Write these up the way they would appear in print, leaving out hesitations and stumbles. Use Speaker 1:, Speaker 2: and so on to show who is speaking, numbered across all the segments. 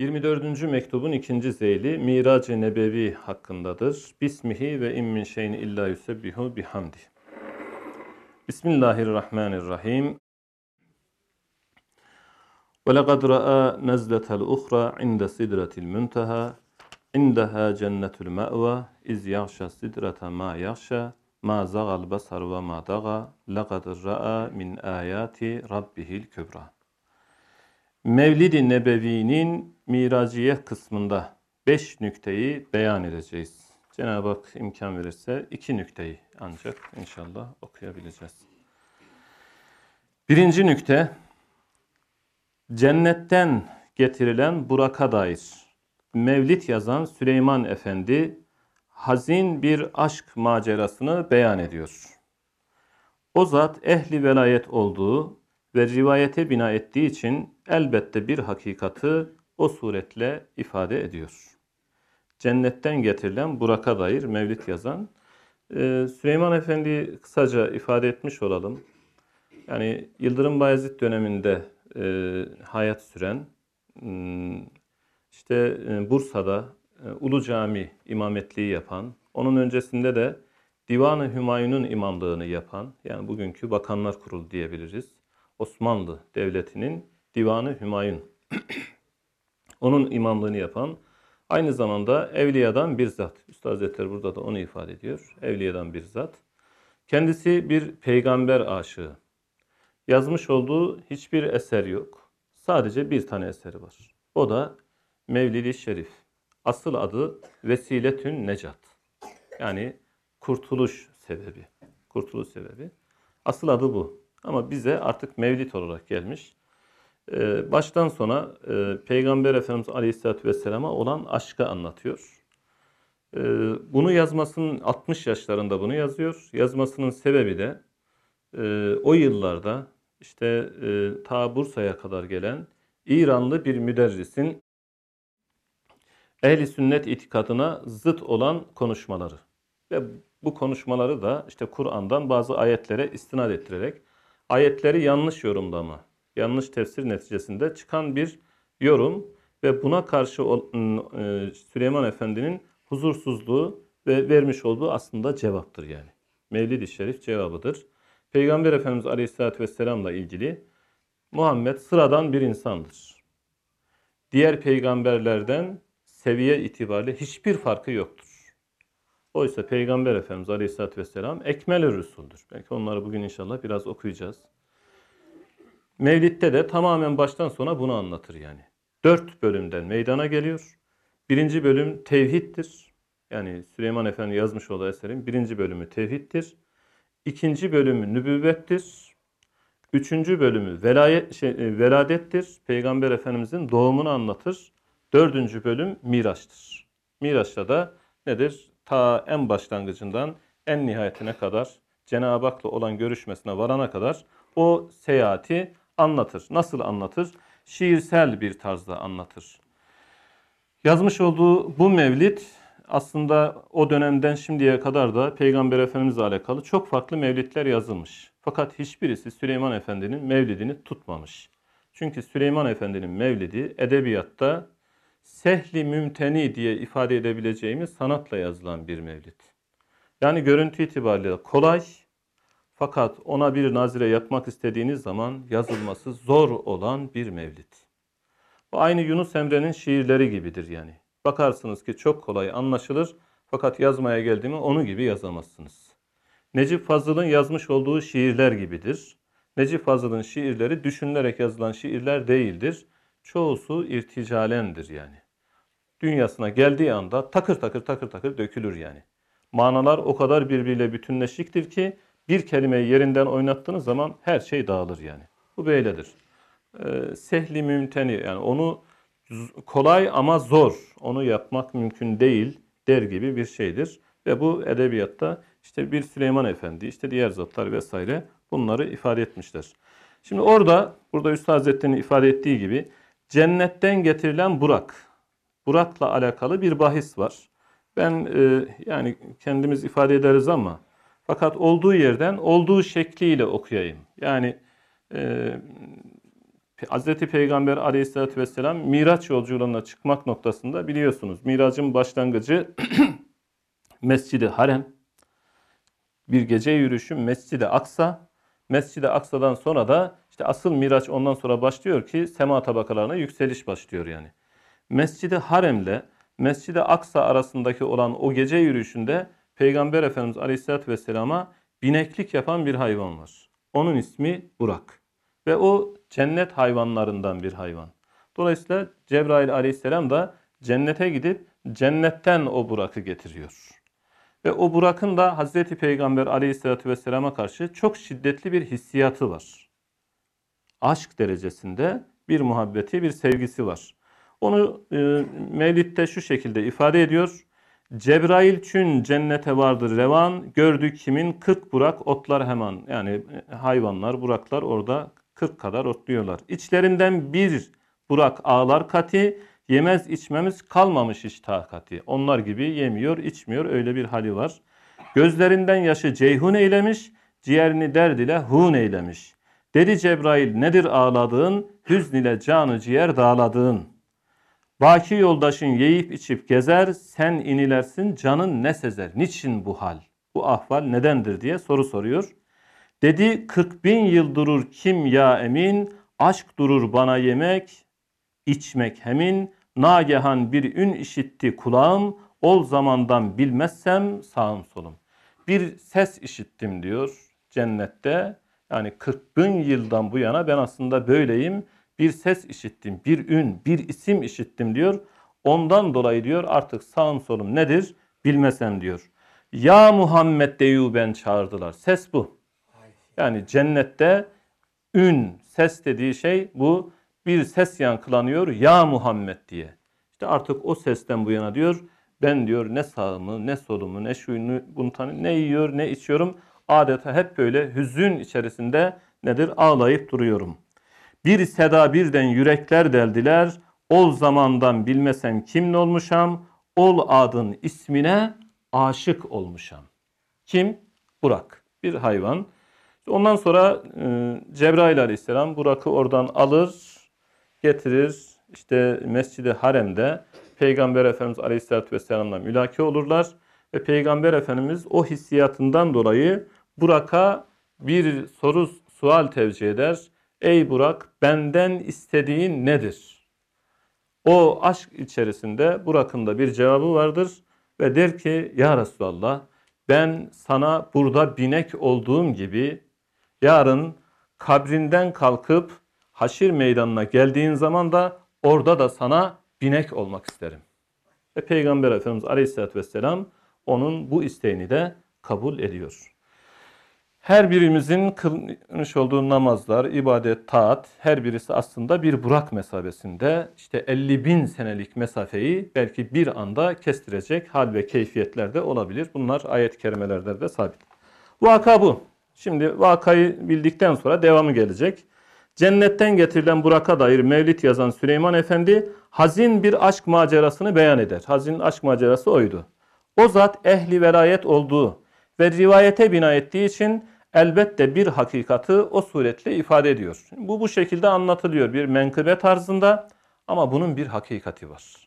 Speaker 1: 24. mektubun ikinci zeyli Mirac-ı Nebevi hakkındadır. Bismihi ve in min şeyin illa yusebbihu bihamdi. Bismillahirrahmanirrahim. Ve lekad ra'a nezletel uhra inde sidretil münteha indeha cennetul me'va iz yağşa sidrete ma yağşa ma zagal basar ve ma daga lekad ra'a min ayati rabbihil kübra. Mevlid-i Nebevi'nin Miraciye kısmında 5 nükteyi beyan edeceğiz. Cenab-ı Hak imkan verirse 2 nükteyi ancak inşallah okuyabileceğiz. Birinci nükte, cennetten getirilen Burak'a dair Mevlid yazan Süleyman Efendi hazin bir aşk macerasını beyan ediyor. O zat ehli velayet olduğu ve rivayete bina ettiği için elbette bir hakikati o suretle ifade ediyor. Cennetten getirilen Burak'a dair Mevlid yazan Süleyman Efendi kısaca ifade etmiş olalım. Yani Yıldırım Bayezid döneminde hayat süren, Bursa'da Ulu Cami imametliği yapan, onun öncesinde de Divan-ı Hümayun'un imamlığını yapan, yani bugünkü Bakanlar Kurulu diyebiliriz. Osmanlı Devleti'nin Divan-ı Hümayun. Onun imamlığını yapan, aynı zamanda evliyadan bir zat. Üstad Hazretleri burada da onu ifade ediyor. Evliyadan bir zat. Kendisi bir peygamber aşığı. Yazmış olduğu hiçbir eser yok. Sadece bir tane eseri var. O da Mevlid-i Şerif. Asıl adı Vesiletün Necat. Yani kurtuluş sebebi. Kurtuluş sebebi. Asıl adı bu. Ama bize artık Mevlid olarak gelmiş. Baştan sona Peygamber Efendimiz Aleyhisselatü Vesselam'a olan aşkı anlatıyor. Bunu yazmasının 60 yaşlarında bunu yazıyor. Yazmasının sebebi de o yıllarda ta Bursa'ya kadar gelen İranlı bir müderrisin Ehl-i Sünnet itikadına zıt olan konuşmaları. Ve bu konuşmaları da Kur'an'dan bazı ayetlere istinad ettirerek ayetleri yanlış yorumlama, yanlış tefsir neticesinde çıkan bir yorum ve buna karşı Süleyman Efendi'nin huzursuzluğu ve vermiş olduğu aslında cevaptır yani. Mevlid-i Şerif cevabıdır. Peygamber Efendimiz Aleyhisselatü Vesselam'la ilgili Muhammed sıradan bir insandır. Diğer peygamberlerden seviye itibariyle hiçbir farkı yoktur. Oysa Peygamber Efendimiz Aleyhisselatü Vesselam ekmel-i Resul'dür. Belki onları bugün inşallah biraz okuyacağız. Mevlid'de de tamamen baştan sona bunu anlatır yani. 4 bölümden meydana geliyor. Birinci bölüm tevhiddir. Yani Süleyman Efendi yazmış olduğu eserin birinci bölümü tevhiddir. İkinci bölümü nübüvvettir. Üçüncü bölümü veladettir. Peygamber Efendimizin doğumunu anlatır. Dördüncü bölüm Miraç'tır. Miraç'ta da nedir? Ta en başlangıcından en nihayetine kadar Cenab-ı Hak'la olan görüşmesine varana kadar o seyahati anlatır. Nasıl anlatır? Şiirsel bir tarzda anlatır. Yazmış olduğu bu mevlid aslında o dönemden şimdiye kadar da Peygamber Efendimizle alakalı çok farklı mevlidler yazılmış. Fakat hiçbirisi Süleyman Efendi'nin mevlidini tutmamış. Çünkü Süleyman Efendi'nin mevlidi edebiyatta sehli mümteni diye ifade edebileceğimiz sanatla yazılan bir mevlid. Yani görüntü itibariyle kolay fakat ona bir nazire yapmak istediğiniz zaman yazılması zor olan bir mevlid. Bu aynı Yunus Emre'nin şiirleri gibidir yani. Bakarsınız ki çok kolay anlaşılır fakat yazmaya geldi mi onu gibi yazamazsınız. Necip Fazıl'ın yazmış olduğu şiirler gibidir. Necip Fazıl'ın şiirleri düşünülerek yazılan şiirler değildir. Çoğusu irticalendir yani. Dünyasına geldiği anda takır takır takır takır dökülür yani. Manalar o kadar birbiriyle bütünleşiktir ki bir kelimeyi yerinden oynattığınız zaman her şey dağılır yani. Bu böyledir. Sehli mümteni yani onu kolay ama zor. Onu yapmak mümkün değil der gibi bir şeydir. Ve bu edebiyatta bir Süleyman Efendi, diğer zatlar vesaire bunları ifade etmişler. Şimdi burada Üstad Hazretleri'nin ifade ettiği gibi cennetten getirilen Burak. Burak'la alakalı bir bahis var. Ben yani kendimiz ifade ederiz ama fakat olduğu yerden olduğu şekliyle okuyayım. Yani Hazreti Peygamber aleyhissalatü vesselam Miraç yolculuğuna çıkmak noktasında biliyorsunuz. Miracın başlangıcı Mescid-i Harem, bir gece yürüyüşü Mescid-i Aksa. Mescid-i Aksa'dan sonra da işte asıl Miraç ondan sonra başlıyor ki sema tabakalarına yükseliş başlıyor yani. Mescid-i Harem'le Mescid-i Aksa arasındaki olan o gece yürüyüşünde Peygamber Efendimiz Aleyhisselatü Vesselam'a bineklik yapan bir hayvan var. Onun ismi Burak. Ve o cennet hayvanlarından bir hayvan. Dolayısıyla Cebrail Aleyhisselam da cennete gidip cennetten o Burak'ı getiriyor. Ve o Burak'ın da Hazreti Peygamber Aleyhisselatü Vesselam'a karşı çok şiddetli bir hissiyatı var. Aşk derecesinde bir muhabbeti, bir sevgisi var. Onu Mevlid'de şu şekilde ifade ediyor. Cebrail çün cennete vardır revan, gördük kimin 40 burak otlar hemen. Yani hayvanlar, buraklar orada 40 kadar otluyorlar. İçlerinden bir burak ağlar kati, yemez içmemiz kalmamış hiç takati. Onlar gibi yemiyor, içmiyor, öyle bir hali var. Gözlerinden yaşı ceyhun eylemiş, ciğerini derd ile hun eylemiş. Dedi Cebrail nedir ağladığın, hüzn ile canı ciğer dağladığın. Baki yoldaşın yiyip içip gezer, sen inilersin canın ne sezer. Niçin bu hal, bu ahval nedendir diye soru soruyor. Dedi 40 bin yıl durur kim ya emin, aşk durur bana yemek, içmek hemin. Nagehan bir ün işitti kulağım, ol zamandan bilmezsem sağım solum. Bir ses işittim diyor cennette. Yani 40 bin yıldan bu yana ben aslında böyleyim. Bir ses işittim, bir ün, bir isim işittim diyor. Ondan dolayı diyor artık sağım solum nedir bilmesem diyor. Ya Muhammed deyuben çağırdılar. Ses bu. Yani cennette ün, ses dediği şey bu. Bir ses yankılanıyor ya Muhammed diye. İşte artık o sesten bu yana diyor ben diyor ne sağımı ne solumu ne şuyunu bunu ne yiyor ne içiyorum. Adeta hep böyle hüzün içerisinde nedir ağlayıp duruyorum. Bir seda birden yürekler deldiler. Ol zamandan bilmesem kim olmuşam. Ol adın ismine aşık olmuşam. Kim? Burak. Bir hayvan. Ondan sonra Cebrail Aleyhisselam Burak'ı oradan alır, getirir. İşte Mescid-i Harem'de Peygamber Efendimiz Aleyhisselatü Vesselam'la mülaki olurlar. Ve Peygamber Efendimiz o hissiyatından dolayı Burak'a bir sual tevcih eder. Ey Burak benden istediğin nedir? O aşk içerisinde Burak'ın da bir cevabı vardır. Ve der ki ya Resulallah ben sana burada binek olduğum gibi yarın kabrinden kalkıp haşir meydanına geldiğin zaman da orada da sana binek olmak isterim. Ve Peygamber Efendimiz Aleyhisselatü Vesselam onun bu isteğini de kabul ediyor. Her birimizin kılmış olduğu namazlar, ibadet, taat her birisi aslında bir Burak mesabesinde. İşte 50 bin senelik mesafeyi belki bir anda kestirecek hal ve keyfiyetler de olabilir. Bunlar ayet-i kerimelerde de sabit. Vaka bu. Şimdi vakayı bildikten sonra devamı gelecek. Cennetten getirilen Burak'a dair mevlid yazan Süleyman Efendi hazin bir aşk macerasını beyan eder. Hazin aşk macerası oydu. O zat ehli velayet olduğu ve rivayete bina ettiği için elbette bir hakikati o suretle ifade ediyor. Bu şekilde anlatılıyor bir menkıbe tarzında ama bunun bir hakikati var.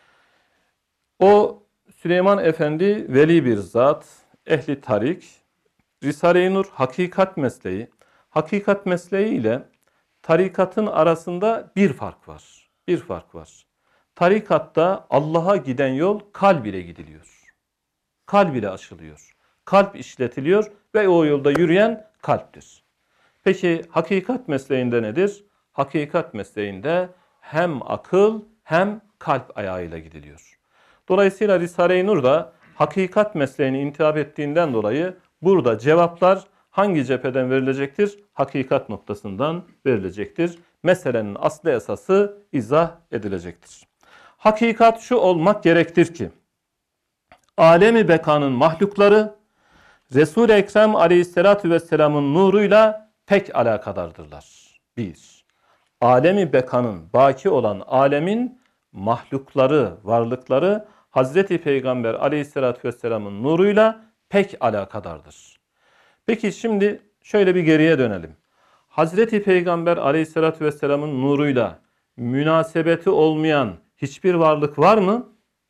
Speaker 1: O Süleyman Efendi veli bir zat, ehli tarik, Risale-i Nur hakikat mesleği. Hakikat mesleği ile tarikatın arasında bir fark var. Bir fark var. Tarikatta Allah'a giden yol kalb ile gidiliyor. Kalb ile açılıyor. Kalp işletiliyor ve o yolda yürüyen kalptir. Peki hakikat mesleğinde nedir? Hakikat mesleğinde hem akıl hem kalp ayağıyla gidiliyor. Dolayısıyla Risale-i Nur da hakikat mesleğini intihap ettiğinden dolayı burada cevaplar hangi cepheden verilecektir? Hakikat noktasından verilecektir. Meselenin aslı esası izah edilecektir. Hakikat şu olmak gerektir ki alemi bekanın mahlukları Resul-i Ekrem Aleyhisselatü Vesselam'ın nuruyla pek alakadardırlar. 1. Alemi bekanın baki olan alemin mahlukları, varlıkları Hazreti Peygamber Aleyhisselatü Vesselam'ın nuruyla pek alakadardır. Peki şimdi şöyle bir geriye dönelim. Hazreti Peygamber aleyhissalatü vesselamın nuruyla münasebeti olmayan hiçbir varlık var mı?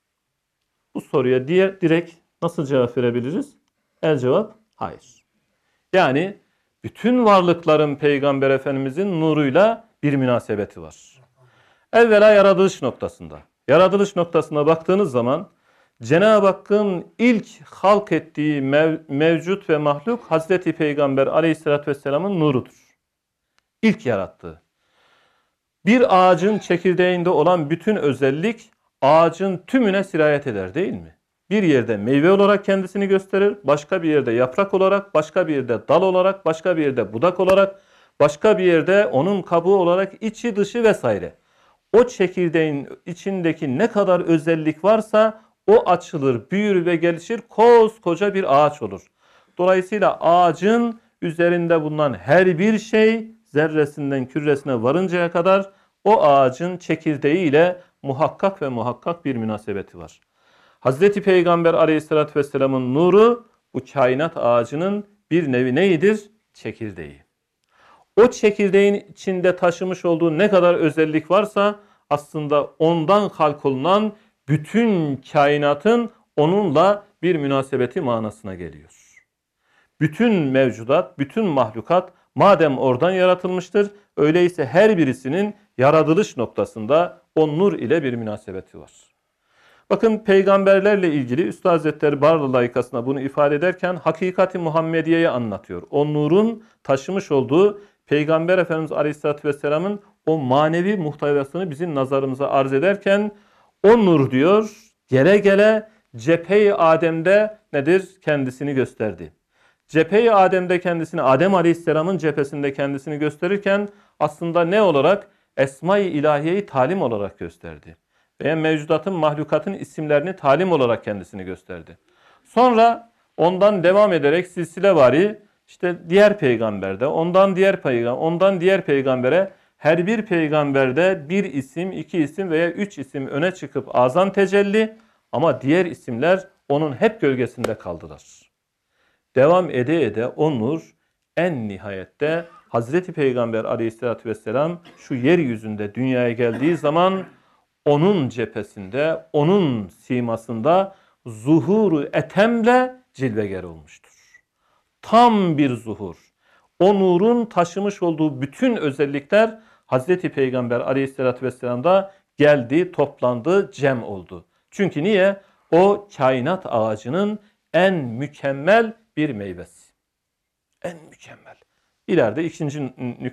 Speaker 1: Bu soruya direkt nasıl cevap verebiliriz? El cevap hayır. Yani bütün varlıkların Peygamber Efendimizin nuruyla bir münasebeti var. Evvela yaratılış noktasında. Yaratılış noktasına baktığınız zaman Cenab-ı Hakk'ın ilk halk ettiği mevcut ve mahluk Hazreti Peygamber aleyhissalatü vesselamın nurudur. İlk yarattığı. Bir ağacın çekirdeğinde olan bütün özellik ağacın tümüne sirayet eder değil mi? Bir yerde meyve olarak kendisini gösterir, başka bir yerde yaprak olarak, başka bir yerde dal olarak, başka bir yerde budak olarak, başka bir yerde onun kabuğu olarak içi dışı vesaire. O çekirdeğin içindeki ne kadar özellik varsa o açılır, büyür ve gelişir, koskoca bir ağaç olur. Dolayısıyla ağacın üzerinde bulunan her bir şey zerresinden küresine varıncaya kadar o ağacın çekirdeği ile muhakkak ve muhakkak bir münasebeti var. Hazreti Peygamber aleyhissalatü vesselamın nuru bu kainat ağacının bir nevi neyidir? Çekirdeği. O çekirdeğin içinde taşımış olduğu ne kadar özellik varsa aslında ondan halk olunan bütün kainatın onunla bir münasebeti manasına geliyor. Bütün mevcudat, bütün mahlukat madem oradan yaratılmıştır, öyleyse her birisinin yaratılış noktasında o nur ile bir münasebeti var. Bakın peygamberlerle ilgili Üstad Hazretleri Barla layıkasına bunu ifade ederken hakikati Muhammediye'yi anlatıyor. O nurun taşımış olduğu Peygamber Efendimiz Aleyhisselatü Vesselam'ın o manevi muhtevasını bizim nazarımıza arz ederken o nur diyor gele gele cephe-i Adem'de nedir? Kendisini gösterdi. Cephe-i Adem'de kendisini Adem Aleyhisselam'ın cephesinde kendisini gösterirken aslında ne olarak? Esma-i İlahiye'yi talim olarak gösterdi. Veya mevcudatın, mahlukatın isimlerini talim olarak kendisini gösterdi. Sonra ondan devam ederek silsilevari işte diğer peygamberde, ondan diğer peygambere her bir peygamberde bir isim, iki isim veya üç isim öne çıkıp azam tecelli ama diğer isimler onun hep gölgesinde kaldılar. Devam ede o nur en nihayette Hazreti Peygamber aleyhissalatü vesselam şu yeryüzünde dünyaya geldiği zaman onun cephesinde, onun simasında zuhuru etemle cilveger olmuştur. Tam bir zuhur. O nurun taşımış olduğu bütün özellikler Hazreti Peygamber aleyhissalatü vesselam'da geldi, toplandı, cem oldu. Çünkü niye? O kainat ağacının en mükemmel bir meyvesi. En mükemmel. İleride ikinci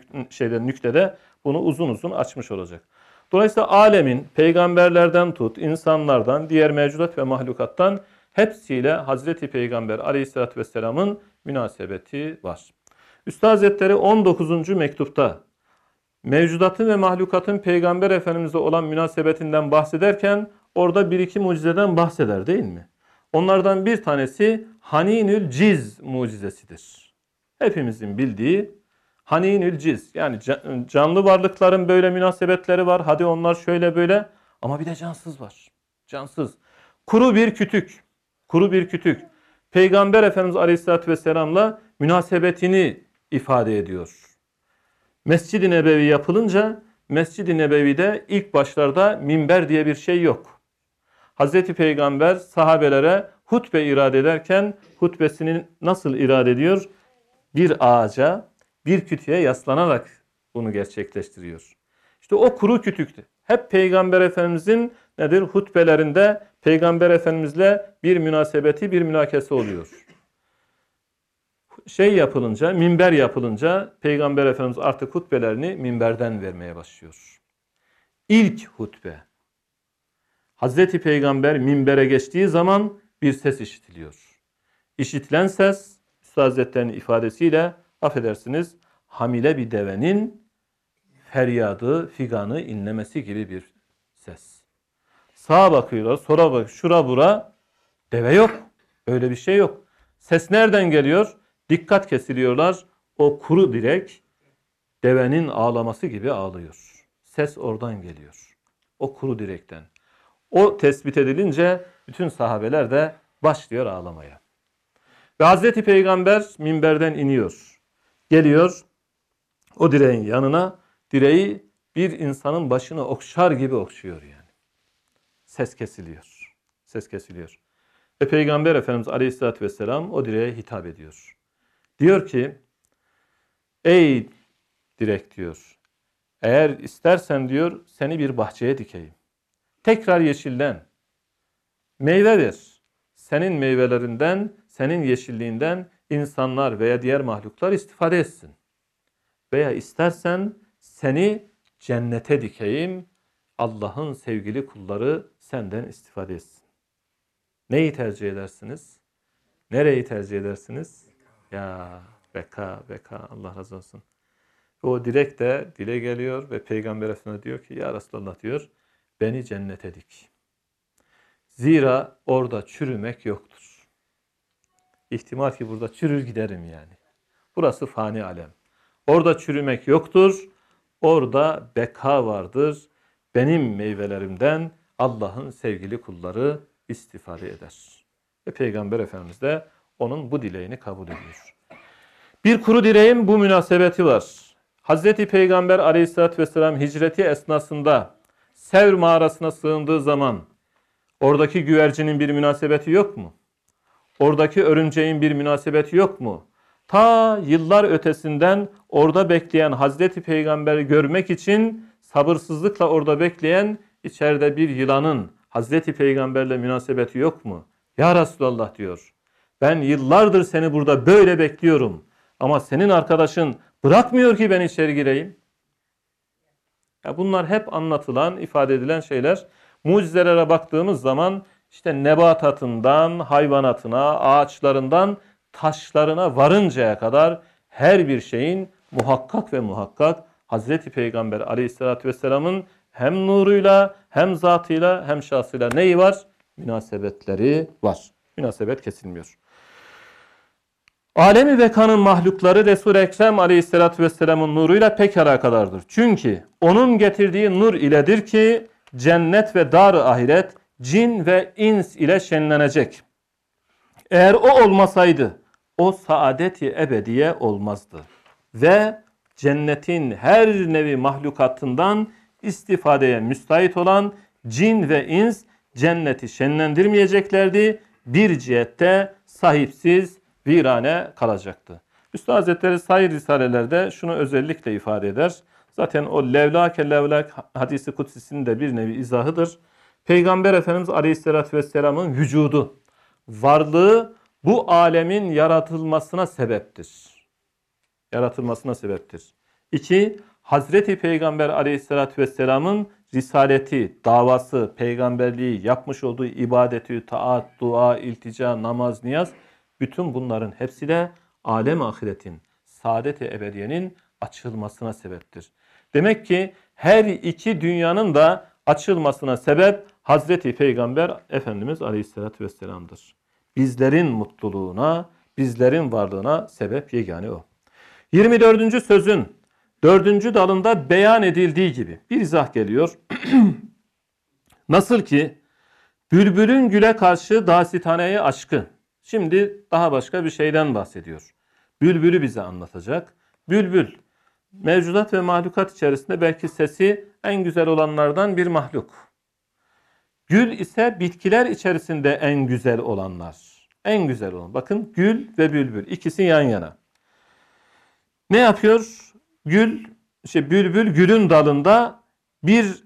Speaker 1: nüktede bunu uzun uzun açmış olacak. Dolayısıyla alemin peygamberlerden tut, insanlardan, diğer mevcudat ve mahlukattan hepsiyle Hazreti Peygamber aleyhissalatü vesselamın münasebeti var. Üstad Hazretleri 19. mektupta mevcudatın ve mahlukatın Peygamber Efendimiz'e olan münasebetinden bahsederken orada bir iki mucizeden bahseder değil mi? Onlardan bir tanesi Haninül Ciz mucizesidir. Hepimizin bildiği Haninül Ciz, yani canlı varlıkların böyle münasebetleri var. Hadi onlar şöyle böyle ama bir de cansız var. Cansız. Kuru bir kütük. Kuru bir kütük. Peygamber Efendimiz Aleyhisselatü Vesselam'la münasebetini ifade ediyor. Mescid-i Nebevi yapılınca Mescid-i Nebevi'de ilk başlarda minber diye bir şey yok. Hazreti Peygamber sahabelere hutbe irade ederken hutbesini nasıl irade ediyor? Bir ağaca, bir kütüğe yaslanarak bunu gerçekleştiriyor. İşte o kuru kütüktü. Hep Peygamber Efendimizin nedir? Hutbelerinde Peygamber Efendimizle bir münasebeti, bir münakese oluyor. Yapılınca, minber yapılınca Peygamber Efendimiz artık hutbelerini minberden vermeye başlıyor. İlk hutbe. Hazreti Peygamber minbere geçtiği zaman bir ses işitiliyor. İşitilen ses, Üstad Hazretleri'nin ifadesiyle affedersiniz, hamile bir devenin feryadı, figanı inlemesi gibi bir ses. Sağa bakıyorlar, sola bakıyorlar, şura bura, deve yok. Öyle bir şey yok. Ses nereden geliyor? Dikkat kesiliyorlar. O kuru direk devenin ağlaması gibi ağlıyor. Ses oradan geliyor. O kuru direkten. O tespit edilince bütün sahabeler de başlıyor ağlamaya. Ve Hazreti Peygamber minberden iniyor. Geliyor. O direğin yanına, direği bir insanın başını okşar gibi okşuyor yani. Ses kesiliyor. Ses kesiliyor. Ve Peygamber Efendimiz Aleyhisselatü Vesselam o direğe hitap ediyor. Diyor ki, ey direk diyor, eğer istersen diyor seni bir bahçeye dikeyim. Tekrar yeşillen, meyve ver. Senin meyvelerinden, senin yeşilliğinden insanlar veya diğer mahluklar istifade etsin. Veya istersen seni cennete dikeyim, Allah'ın sevgili kulları senden istifade etsin. Neyi tercih edersiniz? Nereyi tercih edersiniz? Ya beka Allah razı olsun. O direkt de dile geliyor ve Peygamber Efendimiz diyor ki ya Resulallah diyor beni cennete dik. Zira orada çürümek yoktur. İhtimal ki burada çürür giderim yani. Burası fani alem. Orada çürümek yoktur. Orada beka vardır. Benim meyvelerimden Allah'ın sevgili kulları istifade eder. Ve Peygamber Efendimiz de onun bu dileğini kabul ediyor. Bir kuru direğin bu münasebeti var. Hazreti Peygamber Aleyhisselatü Vesselam hicreti esnasında Sevr mağarasına sığındığı zaman oradaki güvercinin bir münasebeti yok mu? Oradaki örümceğin bir münasebeti yok mu? Ta yıllar ötesinden orada bekleyen Hazreti Peygamber'i görmek için sabırsızlıkla orada bekleyen içeride bir yılanın Hazreti Peygamber'le münasebeti yok mu? Ya Resulallah diyor. Ben yıllardır seni burada böyle bekliyorum. Ama senin arkadaşın bırakmıyor ki ben içeri gireyim. Ya bunlar hep anlatılan, ifade edilen şeyler. Mucizelere baktığımız zaman işte nebatatından, hayvanatına, ağaçlarından, taşlarına varıncaya kadar her bir şeyin muhakkak ve muhakkak Hazreti Peygamber Aleyhisselatü Vesselam'ın hem nuruyla, hem zatıyla, hem şahsıyla neyi var? Münasebetleri var. Münasebet kesilmiyor. Alemi bekanın mahlukları Resul-i Ekrem Aleyhisselatü Vesselam'ın nuruyla pek alakadardır. Çünkü onun getirdiği nur iledir ki cennet ve dar-ı ahiret cin ve ins ile şenlenecek. Eğer o olmasaydı o saadet-i ebediye olmazdı. Ve cennetin her nevi mahlukatından istifadeye müstahit olan cin ve ins cenneti şenlendirmeyeceklerdi. Bir cihette sahipsiz, virane kalacaktı. Üstad Hazretleri sayı risalelerde şunu özellikle ifade eder. Zaten o levlake levlak hadisi kutsisinin de bir nevi izahıdır. Peygamber Efendimiz Aleyhisselatü Vesselam'ın vücudu, varlığı bu alemin yaratılmasına sebeptir. Yaratılmasına sebeptir. 2. Hazreti Peygamber Aleyhisselatü Vesselam'ın risaleti, davası, peygamberliği, yapmış olduğu ibadeti, taat, dua, iltica, namaz, niyaz, bütün bunların hepsi de alem ahiretin, saadet-i ebediyenin açılmasına sebeptir. Demek ki her iki dünyanın da açılmasına sebep Hazreti Peygamber Efendimiz Aleyhisselatü Vesselam'dır. Bizlerin mutluluğuna, bizlerin varlığına sebep yegane o. 24. sözün 4. dalında beyan edildiği gibi bir izah geliyor. Nasıl ki bülbülün güle karşı dasitaneye aşkı. Şimdi daha başka bir şeyden bahsediyor. Bülbülü bize anlatacak. Bülbül, mevcudat ve mahlukat içerisinde belki sesi en güzel olanlardan bir mahluk. Gül ise bitkiler içerisinde en güzel olanlar. En güzel olan. Bakın gül ve bülbül ikisi yan yana. Ne yapıyor? Bülbül gülün dalında bir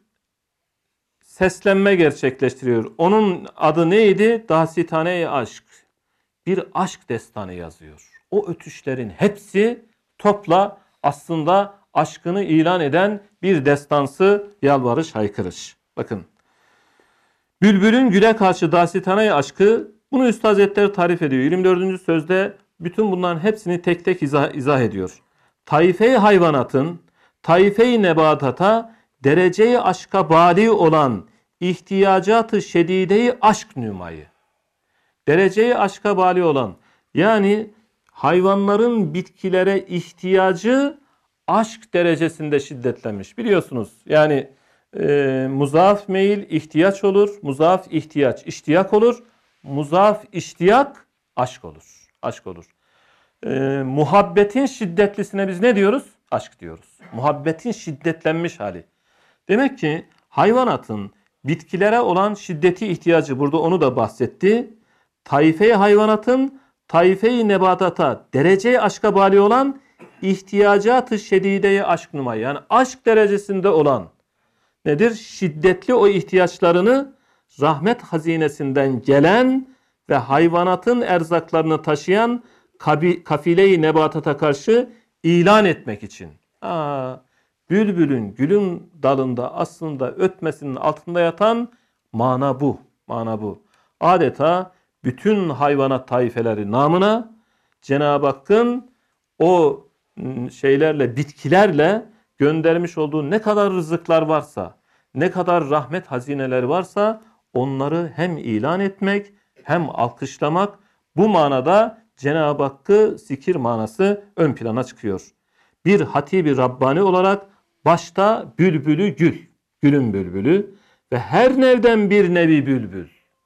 Speaker 1: seslenme gerçekleştiriyor. Onun adı neydi? Dasitane-i aşk. Bir aşk destanı yazıyor. O ötüşlerin hepsi topla aslında aşkını ilan eden bir destansı yalvarış, haykırış. Bakın. Bülbülün güle karşı dasitane aşkı, bunu Üstad Hazretleri tarif ediyor. 24. sözde bütün bunların hepsini tek tek izah ediyor. Taife-i hayvanatın, taife-i nebatata derece-i aşka bali olan ihtiyacatı şedide-i aşk nümayı. Derece-i aşka bali olan, yani hayvanların bitkilere ihtiyacı aşk derecesinde şiddetlenmiş. Biliyorsunuz yani muzaaf meyil ihtiyaç olur, muzaaf ihtiyaç iştiyak olur, muzaaf iştiyak aşk olur. Aşk olur. Muhabbetin şiddetlisine biz ne diyoruz? aşk diyoruz. Muhabbetin şiddetlenmiş hali. Demek ki hayvanatın bitkilere olan şiddeti ihtiyacı, burada onu da bahsetti. Taife-i hayvanatın taife-i nebatata derece aşka bali olan ihtiyacatı şedide-i aşk numayı. Yani aşk derecesinde olan nedir? Şiddetli o ihtiyaçlarını rahmet hazinesinden gelen ve hayvanatın erzaklarını taşıyan kafile-i nebatata karşı ilan etmek için. Bülbülün gülün dalında aslında ötmesinin altında yatan mana bu. Mana bu. Adeta bütün hayvanat taifeleri namına Cenab-ı Hakk'ın o şeylerle, bitkilerle göndermiş olduğu ne kadar rızıklar varsa, ne kadar rahmet hazineleri varsa onları hem ilan etmek hem alkışlamak, bu manada Cenab-ı Hakk'ı zikir manası ön plana çıkıyor. Bir hatibi Rabbani olarak başta bülbülü gül, gülün bülbülü ve her nevden bir nevi bülbül.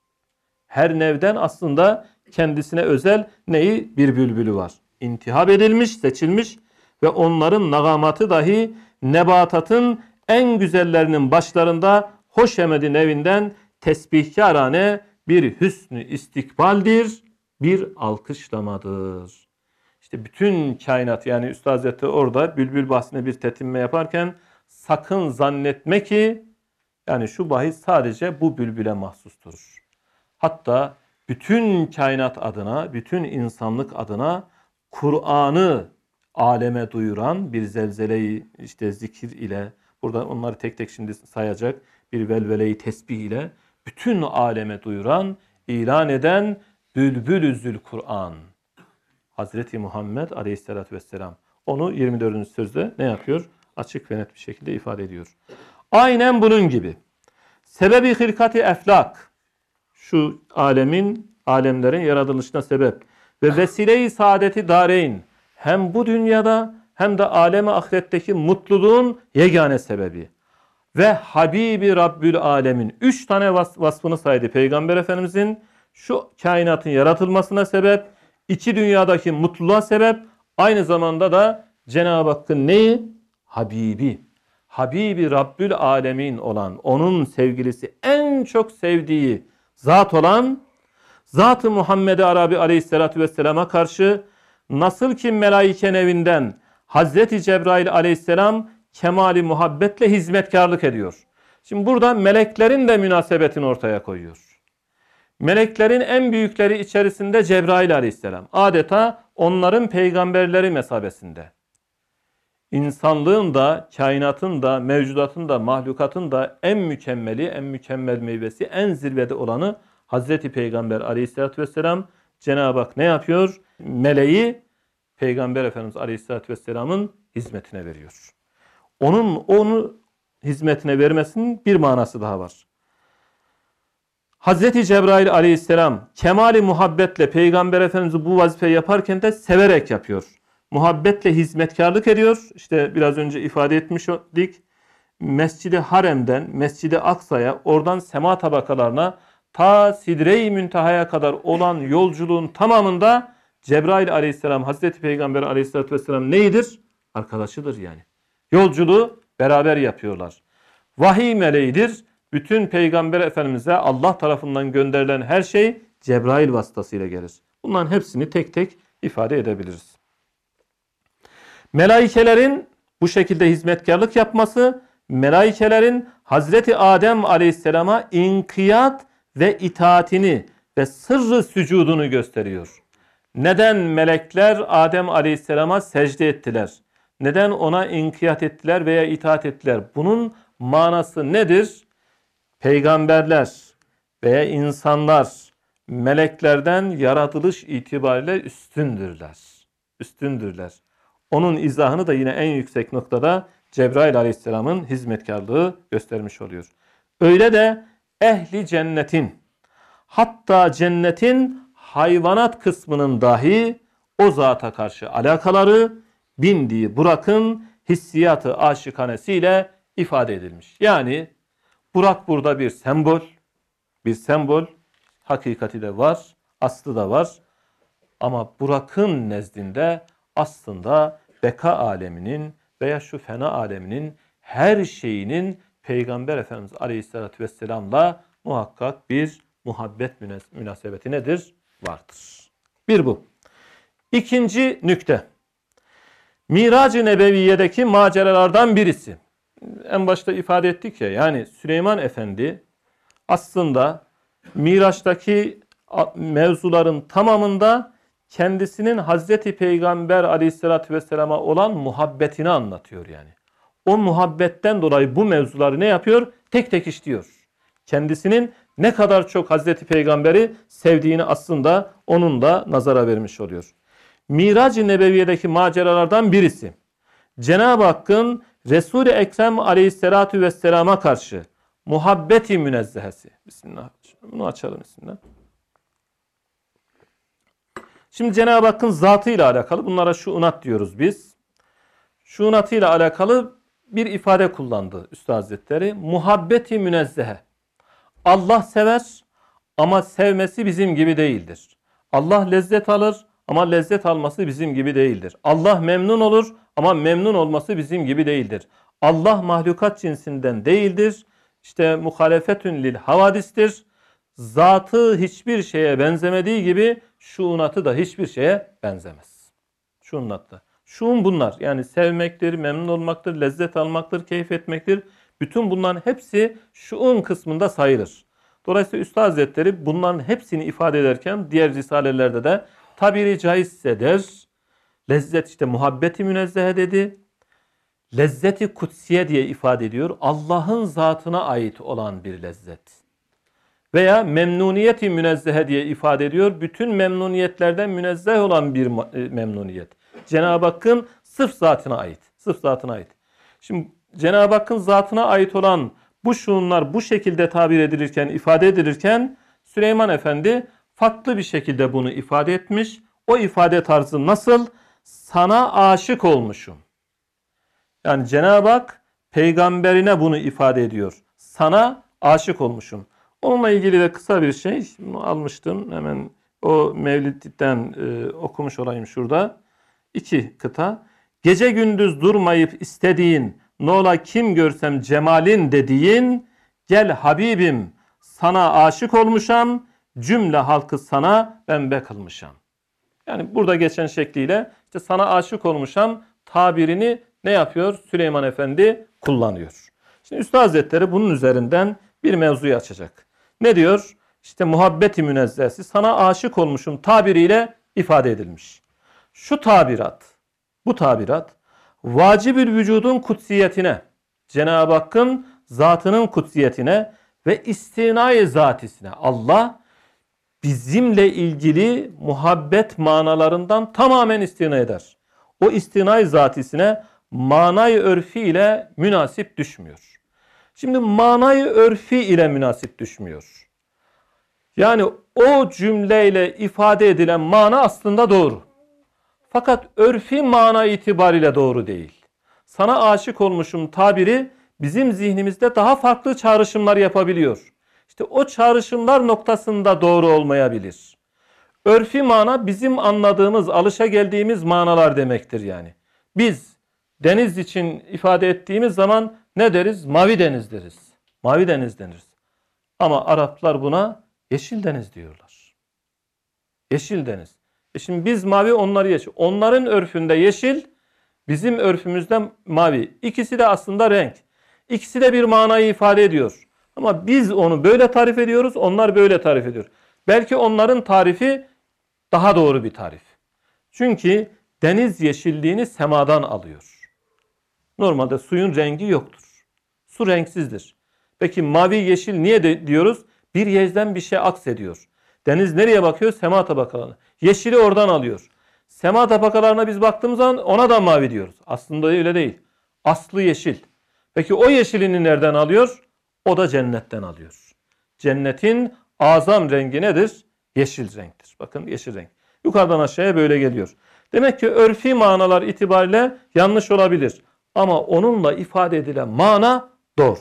Speaker 1: Her nevden aslında kendisine özel neyi? Bir bülbülü var. İntihap edilmiş, seçilmiş ve onların nagamatı dahi nebatatın en güzellerinin başlarında hoşemedi nevinden tesbihkârane bir hüsnü istikbaldir, bir alkışlamadır. İşte bütün kainat, yani Üstad Hazretleri orada bülbül bahsine bir tetinme yaparken sakın zannetme ki yani şu bahis sadece bu bülbüle mahsustur. Hatta bütün kainat adına, bütün insanlık adına Kur'an'ı aleme duyuran bir zelzeleyi işte zikir ile, burada onları tek tek şimdi sayacak, bir velveleyi tesbih ile bütün aleme duyuran, ilan eden Bülbül-ü Zülkur'an Hazreti Muhammed Aleyhisselatü Vesselam. Onu 24. sözde ne yapıyor? Açık ve net bir şekilde ifade ediyor. Aynen bunun gibi. Sebebi hilkati eflak, şu alemlerin yaratılışına sebep ve vesile-i saadeti dareyn, hem bu dünyada hem de aleme ahiretteki mutluluğun yegane sebebi. Ve Habibi Rabbül Alemin 3 tane vasfını saydı Peygamber Efendimizin. Şu kainatın yaratılmasına sebep, iki dünyadaki mutluluğa sebep, aynı zamanda da Cenab-ı Hakk'ın neyi? Habibi. Habibi Rabbül Alemin olan, onun sevgilisi, en çok sevdiği zat olan Zat-ı Muhammed Arabi Aleyhisselatü Vesselam'a karşı nasıl ki melaike nevinden Hazreti Cebrail Aleyhisselam kemali muhabbetle hizmetkarlık ediyor. Şimdi burada meleklerin de münasebetini ortaya koyuyor. Meleklerin en büyükleri içerisinde Cebrail Aleyhisselam. Adeta onların peygamberleri mesabesinde. İnsanlığın da, kainatın da, mevcudatın da, mahlukatın da en mükemmeli, en mükemmel meyvesi, en zirvede olanı Hazreti Peygamber Aleyhisselatü Vesselam. Cenab-ı Hak ne yapıyor? Meleği Peygamber Efendimiz Aleyhisselatü Vesselam'ın hizmetine veriyor. Onu hizmetine vermesinin bir manası daha var. Hazreti Cebrail Aleyhisselam kemali muhabbetle Peygamber Efendimiz bu vazifeyi yaparken de severek yapıyor. Muhabbetle hizmetkarlık ediyor. İşte biraz önce ifade etmiştik. Mescid-i Harem'den Mescid-i Aksa'ya, oradan sema tabakalarına, ta Sidre-i Münteha'ya kadar olan yolculuğun tamamında Cebrail Aleyhisselam, Hazreti Peygamber Aleyhisselatü Vesselam neyidir? Arkadaşıdır yani. Yolculuğu beraber yapıyorlar. Vahiy meleğidir. Bütün Peygamber Efendimiz'e Allah tarafından gönderilen her şey Cebrail vasıtasıyla gelir. Bunların hepsini tek tek ifade edebiliriz. Melaikelerin bu şekilde hizmetkarlık yapması, melaikelerin Hazreti Adem Aleyhisselam'a inkiyat ve itaatini ve sırrı sücudunu gösteriyor. Neden melekler Adem Aleyhisselam'a secde ettiler? Neden ona inkiyat ettiler veya itaat ettiler? Bunun manası nedir? Peygamberler veya insanlar meleklerden yaratılış itibariyle üstündürler. Üstündürler. Onun izahını da yine en yüksek noktada Cebrail Aleyhisselam'ın hizmetkarlığı göstermiş oluyor. Öyle de ehli cennetin, hatta cennetin hayvanat kısmının dahi o zata karşı alakaları bindiği Burak'ın hissiyatı aşikanesiyle ifade edilmiş. Yani Burak burada bir sembol, hakikati de var, aslı da var. Ama Burak'ın nezdinde aslında beka aleminin, veya şu fena aleminin her şeyinin Peygamber Efendimiz Aleyhisselatü Vesselam'la muhakkak bir muhabbet münasebeti nedir? Vardır. Bir bu. İkinci nükte. Mirac-ı Nebeviye'deki maceralardan birisi. En başta ifade ettik ya, yani Süleyman Efendi aslında Miraç'taki mevzuların tamamında kendisinin Hazreti Peygamber Aleyhisselatü Vesselam'a olan muhabbetini anlatıyor yani. O muhabbetten dolayı bu mevzuları ne yapıyor? Tek tek işliyor. Kendisinin ne kadar çok Hazreti Peygamber'i sevdiğini aslında onun da nazara vermiş oluyor. Mirac-ı Nebeviye'deki maceralardan birisi, Cenab-ı Hakk'ın Resul-i Ekrem Aleyhisselatü Vesselam'a karşı muhabbeti münezzehesi. Bismillah. Bunu açalım bismillah. Şimdi Cenab-ı Hakk'ın zatıyla alakalı, bunlara şuunat diyoruz biz. Şuunatıyla alakalı bir ifade kullandı Üstad Hazretleri. Muhabbeti münezzehe. Allah sever ama sevmesi bizim gibi değildir. Allah lezzet alır ama lezzet alması bizim gibi değildir. Allah memnun olur ama memnun olması bizim gibi değildir. Allah mahlukat cinsinden değildir. İşte muhalefetün lil havadistir. Zatı hiçbir şeye benzemediği gibi şuunatı da hiçbir şeye benzemez. Şuunatı. Şuun bunlar. Yani sevmektir, memnun olmaktır, lezzet almaktır, keyif etmektir. Bütün bunların hepsi şuun kısmında sayılır. Dolayısıyla Üstad Hazretleri bunların hepsini ifade ederken diğer risalelerde de tabiri caizse der. Lezzet işte muhabbeti münezzehe dedi. Lezzeti kutsiye diye ifade ediyor. Allah'ın zatına ait olan bir lezzet. Veya memnuniyeti münezzehe diye ifade ediyor. Bütün memnuniyetlerden münezzeh olan bir memnuniyet. Cenab-ı Hakk'ın sırf zatına ait. Sırf zatına ait. Şimdi Cenab-ı Hakk'ın zatına ait olan bu şuunlar bu şekilde tabir edilirken, ifade edilirken Süleyman Efendi farklı bir şekilde bunu ifade etmiş. O ifade tarzı nasıl? Sana aşık olmuşum. Yani Cenab-ı Hak peygamberine bunu ifade ediyor. Sana aşık olmuşum. Onunla ilgili de kısa bir şey almıştım. Hemen o Mevlid'den okumuş olayım şurada. 2 kıta. Gece gündüz durmayıp istediğin, nola kim görsem cemalin dediğin, gel Habibim sana aşık olmuşam, cümle halkı sana pembe kılmışam. Yani burada geçen şekliyle işte sana aşık olmuşam tabirini ne yapıyor? Süleyman Efendi kullanıyor. Şimdi Üstad Hazretleri bunun üzerinden bir mevzuyu açacak. Ne diyor? İşte muhabbeti münezzehesi sana aşık olmuşum tabiriyle ifade edilmiş. Şu tabirat, bu tabirat vacibül vücudun kutsiyetine, Cenab-ı Hakk'ın zatının kutsiyetine ve istinai zatisine, Allah bizimle ilgili muhabbet manalarından tamamen istina eder. O istinai zatisine manayı örfi ile münasip düşmüyor. Şimdi manayı örfi ile münasip düşmüyor. Yani o cümleyle ifade edilen mana aslında doğru. Fakat örfi mana itibariyle doğru değil. Sana aşık olmuşum tabiri bizim zihnimizde daha farklı çağrışımlar yapabiliyor. İşte o çağrışımlar noktasında doğru olmayabilir. Örfi mana bizim anladığımız, alışageldiğimiz manalar demektir yani. Biz deniz için ifade ettiğimiz zaman ne deriz? Mavi deniz deriz. Mavi deniz denir. Ama Araplar buna yeşil deniz diyorlar. Yeşil deniz. Şimdi biz mavi, onlar yeşil. Onların örfünde yeşil, bizim örfümüzde mavi. İkisi de aslında renk. İkisi de bir manayı ifade ediyor. Ama biz onu böyle tarif ediyoruz, onlar böyle tarif ediyor. Belki onların tarifi daha doğru bir tarif. Çünkü deniz yeşilliğini semadan alıyor. Normalde suyun rengi yoktur. Su renksizdir. Peki mavi yeşil niye diyoruz? Bir yerden bir şey aksediyor. Deniz nereye bakıyor? Sema tabakalarına. Yeşili oradan alıyor. Sema tabakalarına biz baktığımız zaman ona da mavi diyoruz. Aslında öyle değil. Aslı yeşil. Peki o yeşilini nereden alıyor? O da cennetten alıyor. Cennetin azam rengi nedir? Yeşil renktir. Bakın yeşil renk. Yukarıdan aşağıya böyle geliyor. Demek ki örfi manalar itibariyle yanlış olabilir. Ama onunla ifade edilen mana doğru.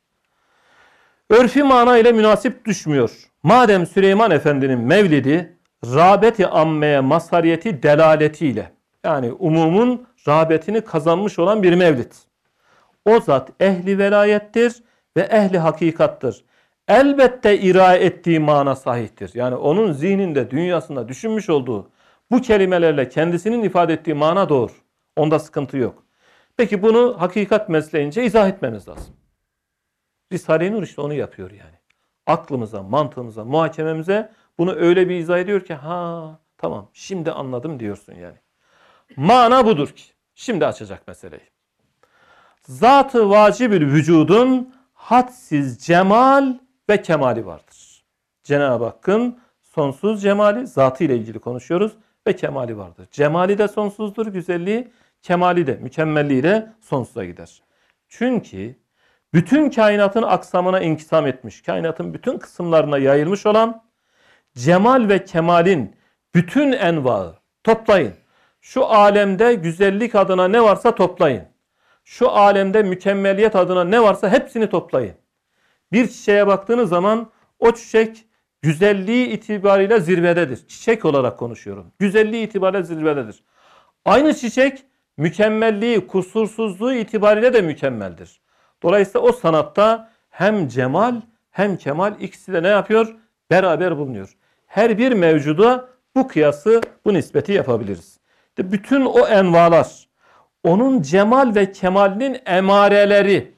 Speaker 1: Örfi mana ile münasip düşmüyor. Madem Süleyman Efendi'nin mevlidi rağbeti ammeye mazhariyeti delaletiyle, yani umumun rağbetini kazanmış olan bir mevlid. O zat ehli velayettir ve ehli hakikattır. Elbette ira ettiği mana sahihtir. Yani onun zihninde, dünyasında düşünmüş olduğu bu kelimelerle kendisinin ifade ettiği mana doğru. Onda sıkıntı yok. Peki bunu hakikat mesleğince izah etmemiz lazım. Risale-i Nur işte onu yapıyor yani. Aklımıza, mantığımıza, muhakememize bunu öyle bir izah ediyor ki tamam şimdi anladım diyorsun yani. Mana budur ki. Şimdi açacak meseleyi. Zat-ı vacibül vücudun hadsiz cemal ve kemali vardır. Cenab-ı Hakk'ın sonsuz cemali, zatı ile ilgili konuşuyoruz ve kemali vardır. Cemali de sonsuzdur, güzelliği, kemali de, mükemmelliği de sonsuza gider. Çünkü bütün kainatın aksamına inkisam etmiş, kainatın bütün kısımlarına yayılmış olan cemal ve kemalin bütün envaı toplayın. Şu alemde güzellik adına ne varsa toplayın. Şu alemde mükemmeliyet adına ne varsa hepsini toplayın. Bir çiçeğe baktığınız zaman o çiçek güzelliği itibariyle zirvededir. Çiçek olarak konuşuyorum. Güzelliği itibariyle zirvededir. Aynı çiçek mükemmelliği, kusursuzluğu itibariyle de mükemmeldir. Dolayısıyla o sanatta hem cemal hem kemal ikisi de ne yapıyor? Beraber bulunuyor. Her bir mevcuda bu kıyası, bu nispeti yapabiliriz. İşte bütün o envalar, onun cemal ve kemalinin emareleri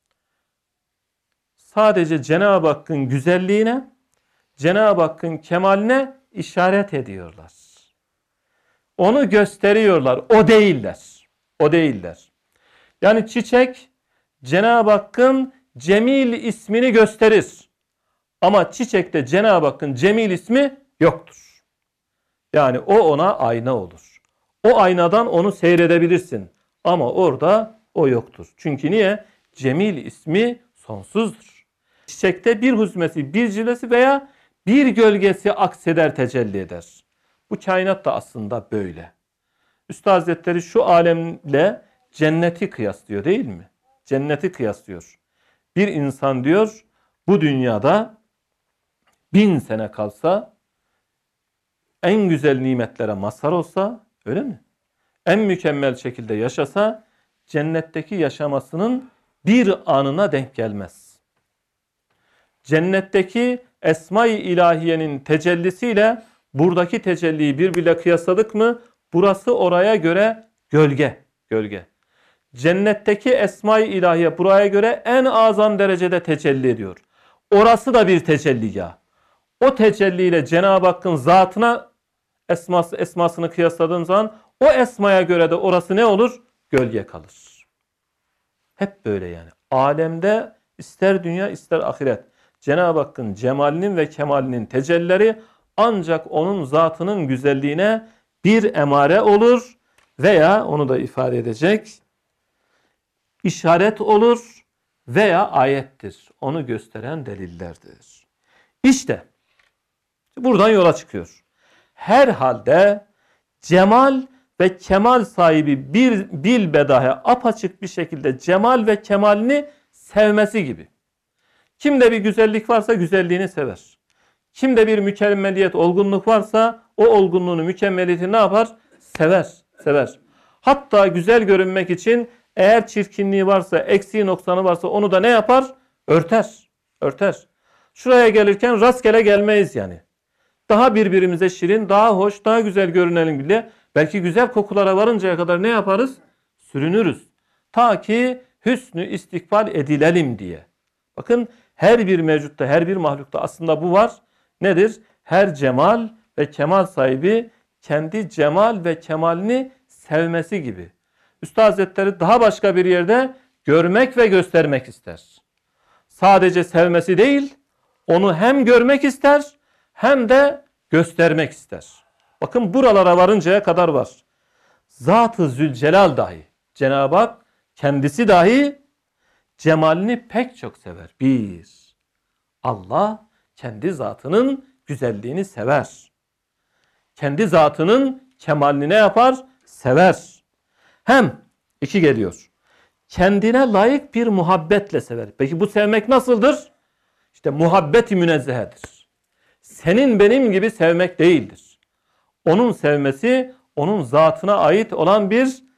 Speaker 1: sadece Cenab-ı Hakk'ın güzelliğine, Cenab-ı Hakk'ın kemaline işaret ediyorlar. Onu gösteriyorlar. O değiller. O değiller. Yani çiçek Cenab-ı Hakk'ın Cemil ismini gösterir. Ama çiçekte Cenab-ı Hakk'ın Cemil ismi yoktur. Yani o ona ayna olur. O aynadan onu seyredebilirsin. Ama orada o yoktur. Çünkü niye? Cemil ismi sonsuzdur. Çiçekte bir huzmesi, bir cilvesi veya bir gölgesi akseder, tecelli eder. Bu kainat da aslında böyle. Üstad Hazretleri şu alemle cenneti kıyaslıyor değil mi? Cenneti kıyaslıyor. Bir insan diyor bu dünyada 1000 sene kalsa, en güzel nimetlere mazhar olsa, öyle mi? En mükemmel şekilde yaşasa, cennetteki yaşamasının bir anına denk gelmez. Cennetteki Esma-i İlahiye'nin tecellisiyle buradaki tecelliyi birbirine kıyasladık mı, burası oraya göre gölge. Gölge. Cennetteki Esma-i İlahiye buraya göre en azam derecede tecelli ediyor. Orası da bir tecelligah. O tecelliyle Cenab-ı Hakk'ın zatına esmasını kıyasladığın zaman o esmaya göre de orası ne olur? Gölge kalır. Hep böyle yani. Alemde ister dünya ister ahiret, Cenab-ı Hakk'ın cemalinin ve kemalinin tecellileri ancak onun zatının güzelliğine bir emare olur veya onu da ifade edecek işaret olur veya ayettir. Onu gösteren delillerdir. İşte buradan yola çıkıyor. Herhalde cemal ve kemal sahibi bir bilbedahe apaçık bir şekilde cemal ve kemalini sevmesi gibi. Kimde bir güzellik varsa güzelliğini sever. Kimde bir mükemmeliyet, olgunluk varsa o olgunluğunu, mükemmeliyetini ne yapar? Sever, sever. Hatta güzel görünmek için eğer çirkinliği varsa, eksiği noksanı varsa onu da ne yapar? Örter, örter. Şuraya gelirken rastgele gelmeyiz yani. Daha birbirimize şirin, daha hoş, daha güzel görünelim bile. Belki güzel kokulara varıncaya kadar ne yaparız? Sürünürüz. Ta ki hüsnü istikbal edilelim diye. Bakın her bir mevcutta, her bir mahlukta aslında bu var. Nedir? Her cemal ve kemal sahibi kendi cemal ve kemalini sevmesi gibi. Üstad Hazretleri daha başka bir yerde görmek ve göstermek ister. Sadece sevmesi değil, onu hem görmek ister hem de göstermek ister. Bakın buralara varıncaya kadar var. Zat-ı Zülcelal dahi, Cenab-ı Hak kendisi dahi cemalini pek çok sever. Bir, Allah kendi zatının güzelliğini sever. Kendi zatının kemalini ne yapar? Sever. Hem iki geliyor. Kendine layık bir muhabbetle sever. Peki bu sevmek nasıldır? İşte muhabbet-i münezzehedir. Senin benim gibi sevmek değildir. Onun sevmesi onun zatına ait olan bir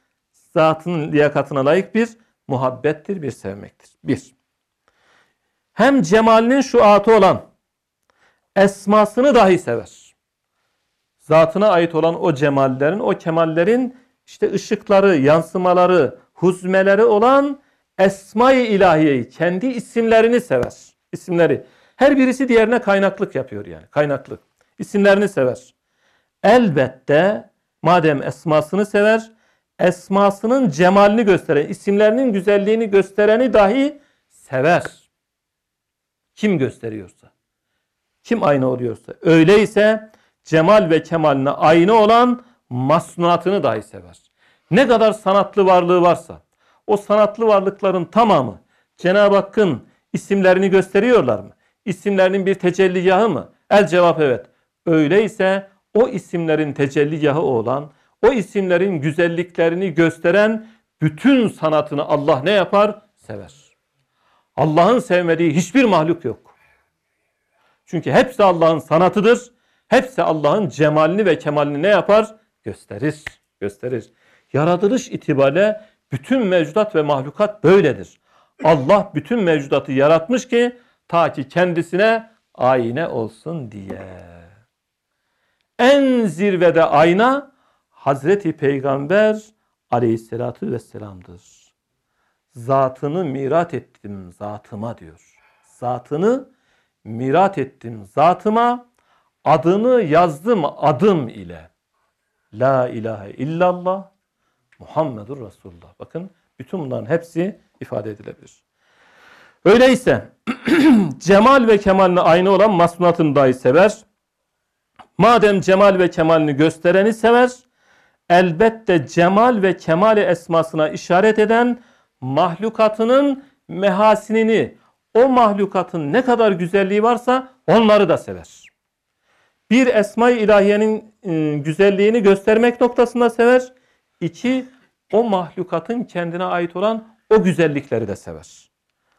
Speaker 1: zatının liyakatına layık bir muhabbettir, bir sevmektir. Bir. Hem cemalinin şuatı olan esmasını dahi sever. Zatına ait olan o cemallerin, o kemallerin işte ışıkları, yansımaları, huzmeleri olan Esma-i İlahiye'yi, kendi isimlerini sever. İsimleri. Her birisi diğerine kaynaklık yapıyor yani. Kaynaklık. İsimlerini sever. Elbette madem esmasını sever, esmasının cemalini gösteren, isimlerinin güzelliğini göstereni dahi sever. Kim gösteriyorsa, kim aynı oluyorsa. Öyleyse cemal ve kemaline aynı olan masnuatını dahi sever. Ne kadar sanatlı varlığı varsa, o sanatlı varlıkların tamamı Cenab-ı Hakk'ın isimlerini gösteriyorlar mı? İsimlerinin bir tecelligahı mı? El cevap evet. Öyleyse o isimlerin tecelligahı olan, o isimlerin güzelliklerini gösteren bütün sanatını Allah ne yapar? Sever. Allah'ın sevmediği hiçbir mahluk yok. Çünkü hepsi Allah'ın sanatıdır. Hepsi Allah'ın cemalini ve kemalini ne yapar? Gösterir. Gösterir. Yaratılış itibariyle bütün mevcudat ve mahlukat böyledir. Allah bütün mevcudatı yaratmış ki ta ki kendisine ayna olsun diye. En zirvede ayna Hazreti Peygamber aleyhissalatü vesselam'dır. Zatını mirat ettim zatıma diyor. Zatını mirat ettim zatıma, adını yazdım adım ile. La ilahe illallah Muhammedur Resulullah. Bakın bütün bunların hepsi ifade edilebilir. Öyleyse cemal ve kemaline aynı olan masnuatını dahi sever. Madem cemal ve kemalini göstereni sever, elbette cemal ve kemali esmasına işaret eden mahlukatının mehasinini, o mahlukatın ne kadar güzelliği varsa onları da sever. Bir Esma-i İlahiye'nin güzelliğini göstermek noktasında sever. İki, o mahlukatın kendine ait olan o güzellikleri de sever.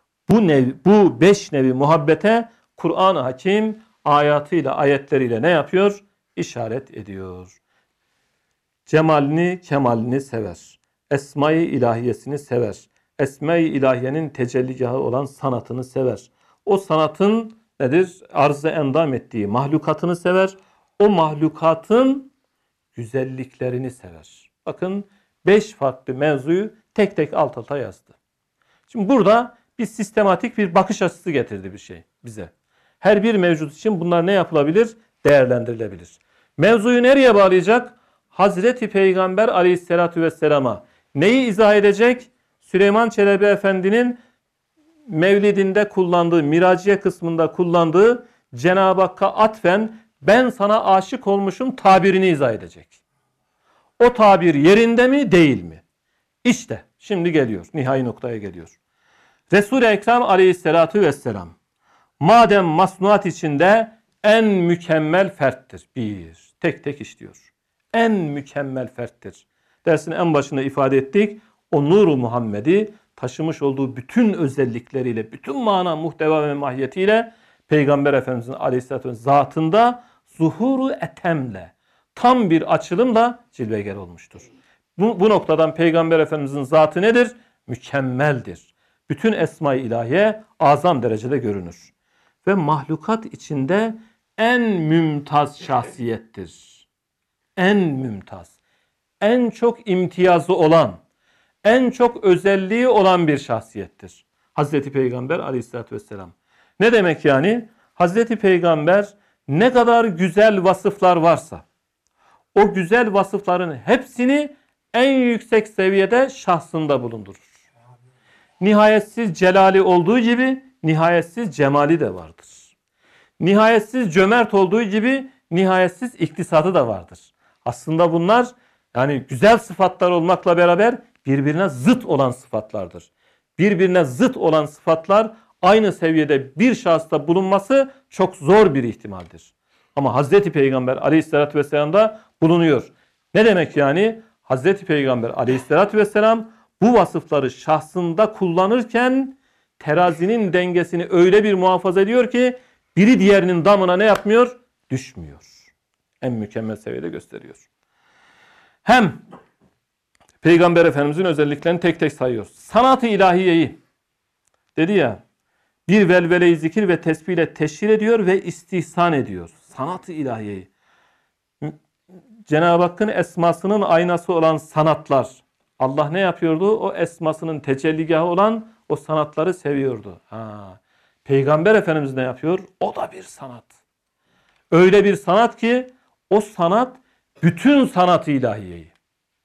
Speaker 1: Bu beş nevi muhabbete Kur'an-ı Hakim ayatıyla, ayetleriyle ne yapıyor? İşaret ediyor. Cemalini, kemalini sever. Esma-i İlahiyesini sever. Esma-i İlahiye'nin tecelligahı olan sanatını sever. O sanatın nedir? Arz-ı endam ettiği mahlukatını sever. O mahlukatın güzelliklerini sever. Bakın 5 farklı mevzuyu tek tek alt alta yazdı. Şimdi burada bir sistematik bir bakış açısı getirdi bir şey bize. Her bir mevcut için bunlar ne yapılabilir? Değerlendirilebilir. Mevzuyu nereye bağlayacak? Hazreti Peygamber aleyhissalatü vesselama. Neyi izah edecek? Süleyman Çelebi Efendi'nin Mevlidinde kullandığı, Miraciye kısmında kullandığı Cenab-ı Hakk'a atfen ben sana aşık olmuşum tabirini izah edecek. O tabir yerinde mi değil mi? İşte şimdi geliyor, nihai noktaya geliyor. Resul-i Ekrem aleyhissalatu vesselam madem masnuat içinde en mükemmel ferttir. Bir, tek tek işliyor. En mükemmel ferttir. Dersin en başında ifade ettik. O Nur-u Muhammed'i taşımış olduğu bütün özellikleriyle, bütün mana, muhteva ve mahiyetiyle Peygamber Efendimizin aleyhissalatü vesselam zatında zuhuru etemle, tam bir açılımla cilveger olmuştur. Bu noktadan Peygamber Efendimizin zatı nedir? Mükemmeldir. Bütün Esma-i İlahiye azam derecede görünür. Ve mahlukat içinde en mümtaz şahsiyettir. En mümtaz, en çok imtiyazı olan, en çok özelliği olan bir şahsiyettir. Hazreti Peygamber aleyhissalatü vesselam. Ne demek yani? Hazreti Peygamber ne kadar güzel vasıflar varsa, o güzel vasıfların hepsini en yüksek seviyede şahsında bulundurur. Nihayetsiz celali olduğu gibi nihayetsiz cemali de vardır. Nihayetsiz cömert olduğu gibi nihayetsiz iktisadı da vardır. Aslında bunlar yani güzel sıfatlar olmakla beraber birbirine zıt olan sıfatlardır. Birbirine zıt olan sıfatlar aynı seviyede bir şahısta bulunması çok zor bir ihtimaldir. Ama Hazreti Peygamber aleyhissalatü vesselam'da bulunuyor. Ne demek yani? Hazreti Peygamber aleyhissalatü vesselam bu vasıfları şahsında kullanırken terazinin dengesini öyle bir muhafaza ediyor ki biri diğerinin damına ne yapmıyor? Düşmüyor. En mükemmel seviyede gösteriyor. Hem Peygamber Efendimizin özelliklerini tek tek sayıyor. Sanat-ı ilahiyeyi dedi ya, bir velvele-i zikir ve tesbih ile teşhir ediyor ve istihsan ediyor. Sanat-ı ilahiyeyi. Cenab-ı Hakk'ın esmasının aynası olan sanatlar. Allah ne yapıyordu? O esmasının tecelligahı olan o sanatları seviyordu. Peygamber Efendimiz ne yapıyor? O da bir sanat. Öyle bir sanat ki o sanat bütün sanat-ı ilahiyeyi.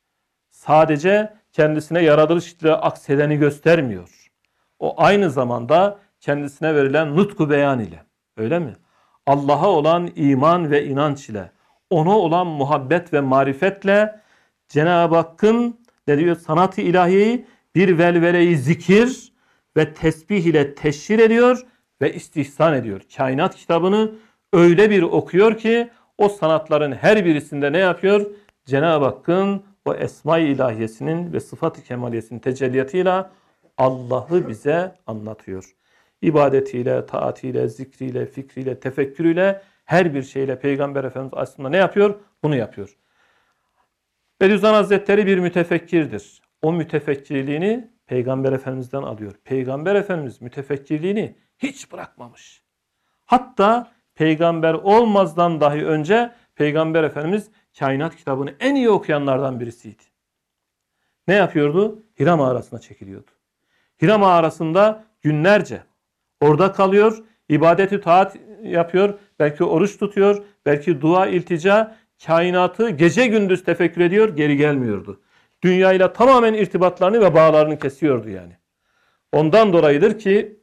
Speaker 1: Sadece kendisine yaratılışla aksedeni göstermiyor. O aynı zamanda kendisine verilen nutku beyan ile. Öyle mi? Allah'a olan iman ve inanç ile, ona olan muhabbet ve marifetle Cenab-ı Hakk'ın ne diyor? Sanat-ı ilahiyeyi bir velvele-i zikir ve tesbih ile teşhir ediyor ve istihsan ediyor. Kainat kitabını öyle bir okuyor ki o sanatların her birisinde ne yapıyor? Cenab-ı Hakk'ın o esma-i ilahiyesinin ve sıfat-ı kemaliyesinin tecelliyatıyla Allah'ı bize anlatıyor. İbadetiyle, taatiyle, zikriyle, fikriyle, tefekkürüyle, her bir şeyle Peygamber Efendimiz aslında ne yapıyor? Bunu yapıyor. Bediüzzaman Hazretleri bir mütefekkirdir. O mütefekkirliğini Peygamber Efendimiz'den alıyor. Peygamber Efendimiz mütefekkirliğini hiç bırakmamış. Hatta peygamber olmazdan dahi önce Peygamber Efendimiz kainat kitabını en iyi okuyanlardan birisiydi. Ne yapıyordu? Hira mağarasına çekiliyordu. Hira mağarasında günlerce orada kalıyor, ibadet-i taat yapıyor, belki oruç tutuyor, belki dua, iltica, kainatı gece gündüz tefekkür ediyor, geri gelmiyordu. Dünyayla tamamen irtibatlarını ve bağlarını kesiyordu yani. Ondan dolayıdır ki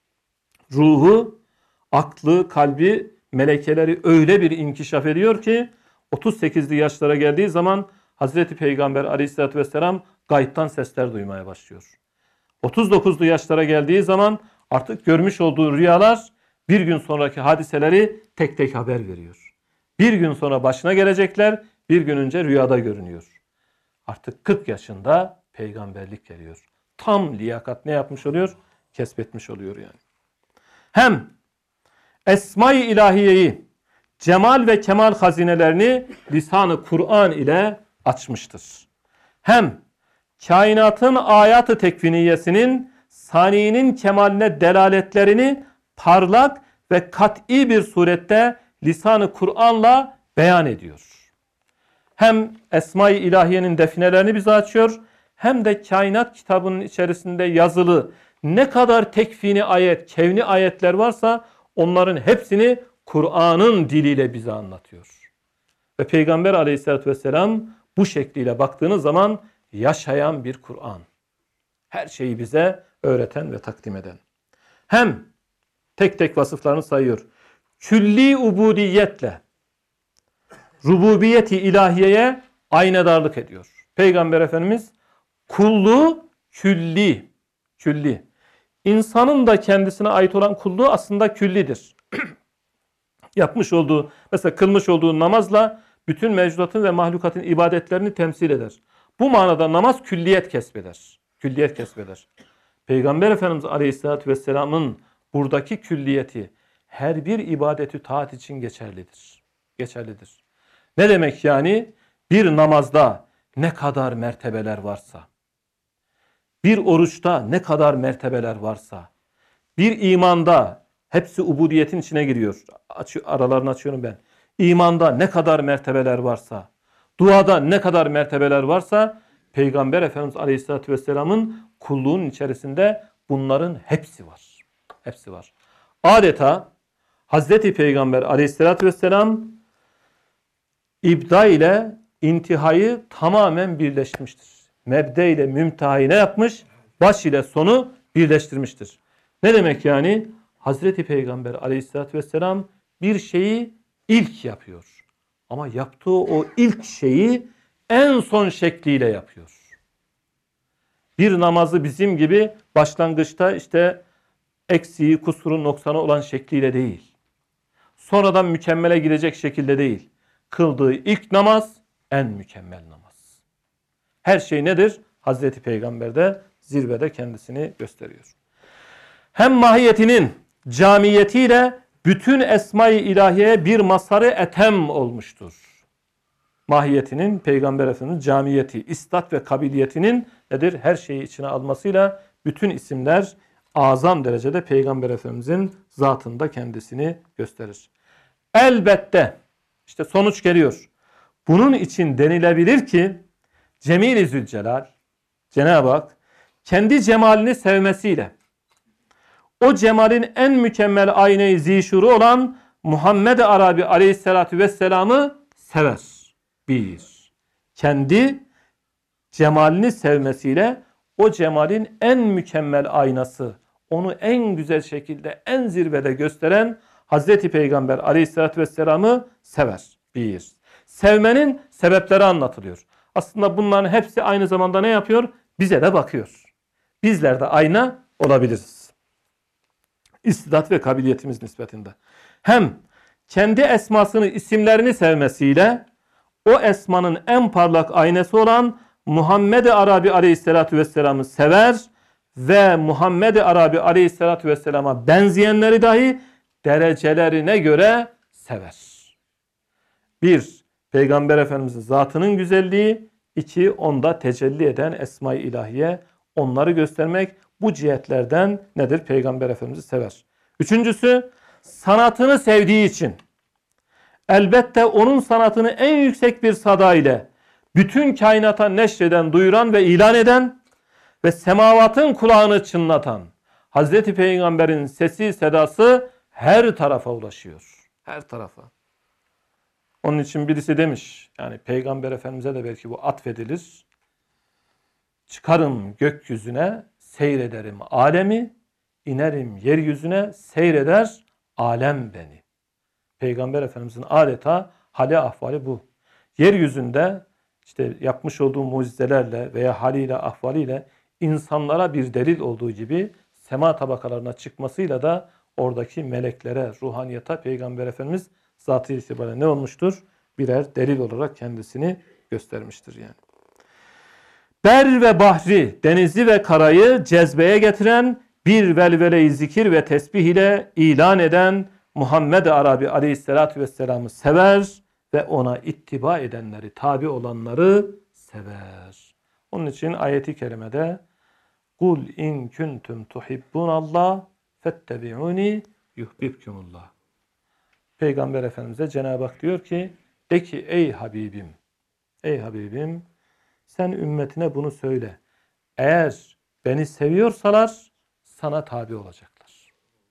Speaker 1: ruhu, aklı, kalbi, melekeleri öyle bir inkişaf ediyor ki 38'li yaşlara geldiği zaman Hazreti Peygamber Aleyhisselatü Vesselam gaybtan sesler duymaya başlıyor. 39'lu yaşlara geldiği zaman artık görmüş olduğu rüyalar bir gün sonraki hadiseleri tek tek haber veriyor. Bir gün sonra başına gelecekler, bir gün önce rüyada görünüyor. Artık 40 yaşında peygamberlik geliyor. Tam liyakat ne yapmış oluyor? Kesbetmiş oluyor yani. Hem Esma-i İlahiyeyi, cemal ve kemal hazinelerini lisan-ı Kur'an ile açmıştır. Hem kainatın ayat-ı tekviniyesinin saniyinin kemaline delaletlerini parlak ve kat'i bir surette lisan-ı Kur'an'la beyan ediyor. Hem Esma-i İlahiye'nin definelerini bize açıyor, hem de kainat kitabının içerisinde yazılı ne kadar tekvini ayet, kevni ayetler varsa onların hepsini Kur'an'ın diliyle bize anlatıyor. Ve Peygamber Aleyhisselatü Vesselam bu şekliyle baktığınız zaman yaşayan bir Kur'an. Her şeyi bize öğreten ve takdim eden. Hem tek tek vasıflarını sayıyor. Külli ubudiyetle rububiyeti ilahiyeye aynadarlık ediyor. Peygamber Efendimiz kulluğu külli. İnsanın da kendisine ait olan kulluğu aslında küllidir. Yapmış olduğu, mesela kılmış olduğu namazla bütün mevcudatın ve mahlukatın ibadetlerini temsil eder. Bu manada namaz külliyet kesbeder. Peygamber Efendimiz Aleyhisselatü Vesselam'ın buradaki külliyeti her bir ibadeti taat için geçerlidir. Ne demek yani? Bir namazda ne kadar mertebeler varsa, bir oruçta ne kadar mertebeler varsa, bir imanda, hepsi ubudiyetin içine giriyor. Aralarını açıyorum ben. İmanda ne kadar mertebeler varsa, duada ne kadar mertebeler varsa, Peygamber Efendimiz Aleyhisselatü Vesselam'ın kulluğunun içerisinde bunların hepsi var. Adeta Hazreti Peygamber Aleyhisselatü Vesselam ibda ile intihayı tamamen birleştirmiştir. Mebde ile mümtehayı ne yapmış? Baş ile sonu birleştirmiştir. Ne demek yani? Hazreti Peygamber Aleyhisselatü Vesselam bir şeyi ilk yapıyor. Ama yaptığı o ilk şeyi en son şekliyle yapıyor. Bir namazı bizim gibi başlangıçta işte eksiği, kusuru, noksanı olan şekliyle değil. Sonradan mükemmele gidecek şekilde değil. Kıldığı ilk namaz en mükemmel namaz. Her şey nedir? Hazreti Peygamber'de zirvede kendisini gösteriyor. Hem mahiyetinin camiyetiyle bütün esma-i ilahiyeye bir mazhar-ı etem olmuştur. mahiyetinin Peygamber Efendimiz camiyeti, istat ve kabiliyetinin nedir? Her şeyi içine almasıyla bütün isimler azam derecede Peygamber Efendimizin zatında kendisini gösterir. Elbette işte sonuç geliyor. Bunun için denilebilir ki Cemil-i Zülcelal, Cenab-ı Hak kendi cemalini sevmesiyle o cemalin en mükemmel ayna-i zişuru olan Muhammed Arabi Aleyhisselatü Vesselam'ı sever. Bir, kendi cemalini sevmesiyle o cemalin en mükemmel aynası, onu en güzel şekilde, en zirvede gösteren Hazreti Peygamber Aleyhisselatü Vesselam'ı sever. Bir, sevmenin sebepleri anlatılıyor. Aslında bunların hepsi aynı zamanda ne yapıyor? Bize de bakıyor. Bizler de ayna olabiliriz. İstidat ve kabiliyetimiz nispetinde. Hem kendi esmasını, isimlerini sevmesiyle o esmanın en parlak aynası olan Muhammed-i Arabi Aleyhisselatü Vesselam'ı sever ve Muhammed-i Arabi Aleyhisselatü Vesselam'a benzeyenleri dahi derecelerine göre sever. Bir, Peygamber Efendimiz'in zatının güzelliği. İki, onda tecelli eden Esma-i İlahiye. Onları göstermek bu cihetlerden nedir? Peygamber Efendimiz'i sever. Üçüncüsü, sanatını sevdiği için. Elbette onun sanatını en yüksek bir sada ile bütün kainata neşreden, duyuran ve ilan eden ve semavatın kulağını çınlatan Hazreti Peygamber'in sesi, sedası her tarafa ulaşıyor. Her tarafa. Onun için birisi demiş, yani Peygamber Efendimiz'e de belki bu atfedilir. Çıkarım gökyüzüne, seyrederim alemi, inerim yeryüzüne, seyreder alem beni. Peygamber Efendimiz'in adeta hali ahvali bu. Yeryüzünde işte yapmış olduğu mucizelerle veya haliyle ahvaliyle insanlara bir delil olduğu gibi sema tabakalarına çıkmasıyla da oradaki meleklere, ruhaniyata Peygamber Efendimiz zatı itibariyle ne olmuştur? Birer delil olarak kendisini göstermiştir yani. Ber ve bahri, denizi ve karayı cezbeye getiren bir velvele-i zikir ve tesbih ile ilan eden Muhammed Arabi Aleyhisselatü Vesselam'ı sever ve ona ittiba edenleri, tabi olanları sever. Onun için ayeti kerimede Kul in kuntum tuhibbunallah fettebi'uni yuhbibkumullah. Peygamber Efendimiz'e Cenab-ı Hak diyor ki, de ki ey Habibim, ey Habibim sen ümmetine bunu söyle. Eğer beni seviyorsalar sana tabi olacaklar.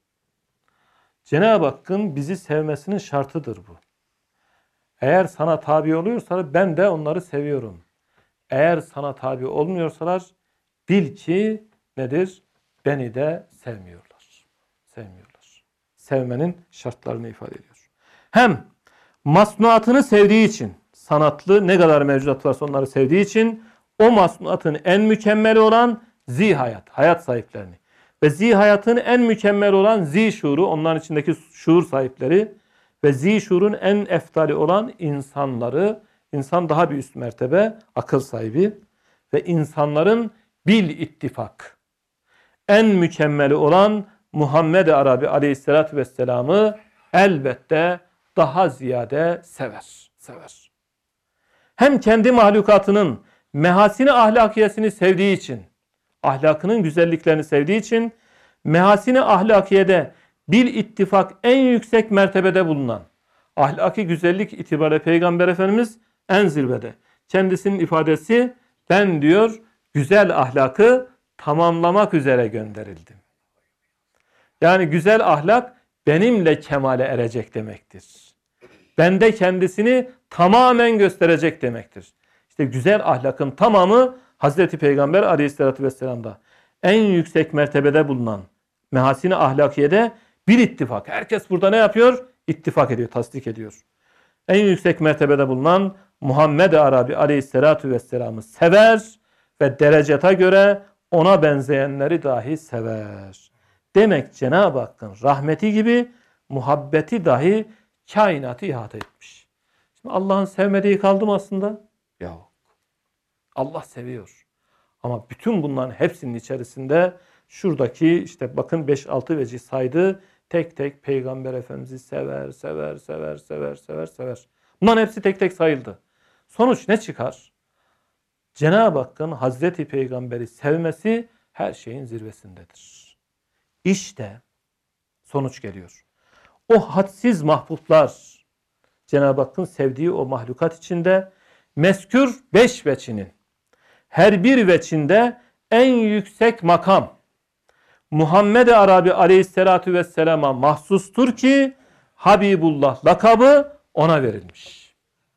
Speaker 1: Cenab-ı Hakk'ın bizi sevmesinin şartıdır bu. Eğer sana tabi oluyorsalar ben de onları seviyorum. Eğer sana tabi olmuyorsalar bil ki nedir? Beni de sevmiyorlar. Sevmiyorlar. Sevmenin şartlarını ifade ediyor. Hem masnuatını sevdiği için, sanatlı ne kadar mevcudat varsa onları sevdiği için o masnuatın en mükemmeli olan zihayat, hayat sahiplerini ve zihayatın en mükemmeli olan zişuru, onların içindeki şuur sahipleri ve zişurun en eftali olan insanları, insan daha bir üst mertebe, akıl sahibi ve insanların bil ittifak en mükemmeli olan Muhammed Arabi Aleyhisselatü Vesselam'ı elbette daha ziyade sever. Hem kendi mahlukatının mehasini ahlakiyesini sevdiği için, ahlakının güzelliklerini sevdiği için, mehasini ahlakiyede bil ittifak en yüksek mertebede bulunan, ahlaki güzellik itibariyle Peygamber Efendimiz en zirvede. Kendisinin ifadesi, ben diyor güzel ahlakı tamamlamak üzere gönderildim. Yani güzel ahlak benimle kemale erecek demektir. Bende kendisini tamamen gösterecek demektir. İşte güzel ahlakın tamamı Hazreti Peygamber Aleyhisselatü Vesselam'da. En yüksek mertebede bulunan mehasini ahlakiyede bir ittifak. Herkes burada ne yapıyor? İttifak ediyor, tasdik ediyor. En yüksek mertebede bulunan Muhammed Arabi Aleyhisselatü Vesselam'ı sever ve derecata göre ona benzeyenleri dahi sever. Demek Cenab-ı Hakk'ın rahmeti gibi muhabbeti dahi kainatı ihata etmiş. Şimdi Allah'ın sevmediği kaldı mı aslında? Yok. Allah seviyor. Ama bütün bunların hepsinin içerisinde şuradaki işte bakın 5-6 vecih saydı. Tek tek Peygamber Efendimiz'i sever. Bunların hepsi tek tek sayıldı. Sonuç ne çıkar? Cenab-ı Hakk'ın Hazreti Peygamber'i sevmesi her şeyin zirvesindedir. İşte sonuç geliyor. O hadsiz mahbublar, Cenab-ı Hakk'ın sevdiği o mahlukat içinde meskür 5 veçinin her bir veçinde en yüksek makam Muhammed-i Arabi aleyhissalatu vesselama mahsustur ki Habibullah lakabı ona verilmiş.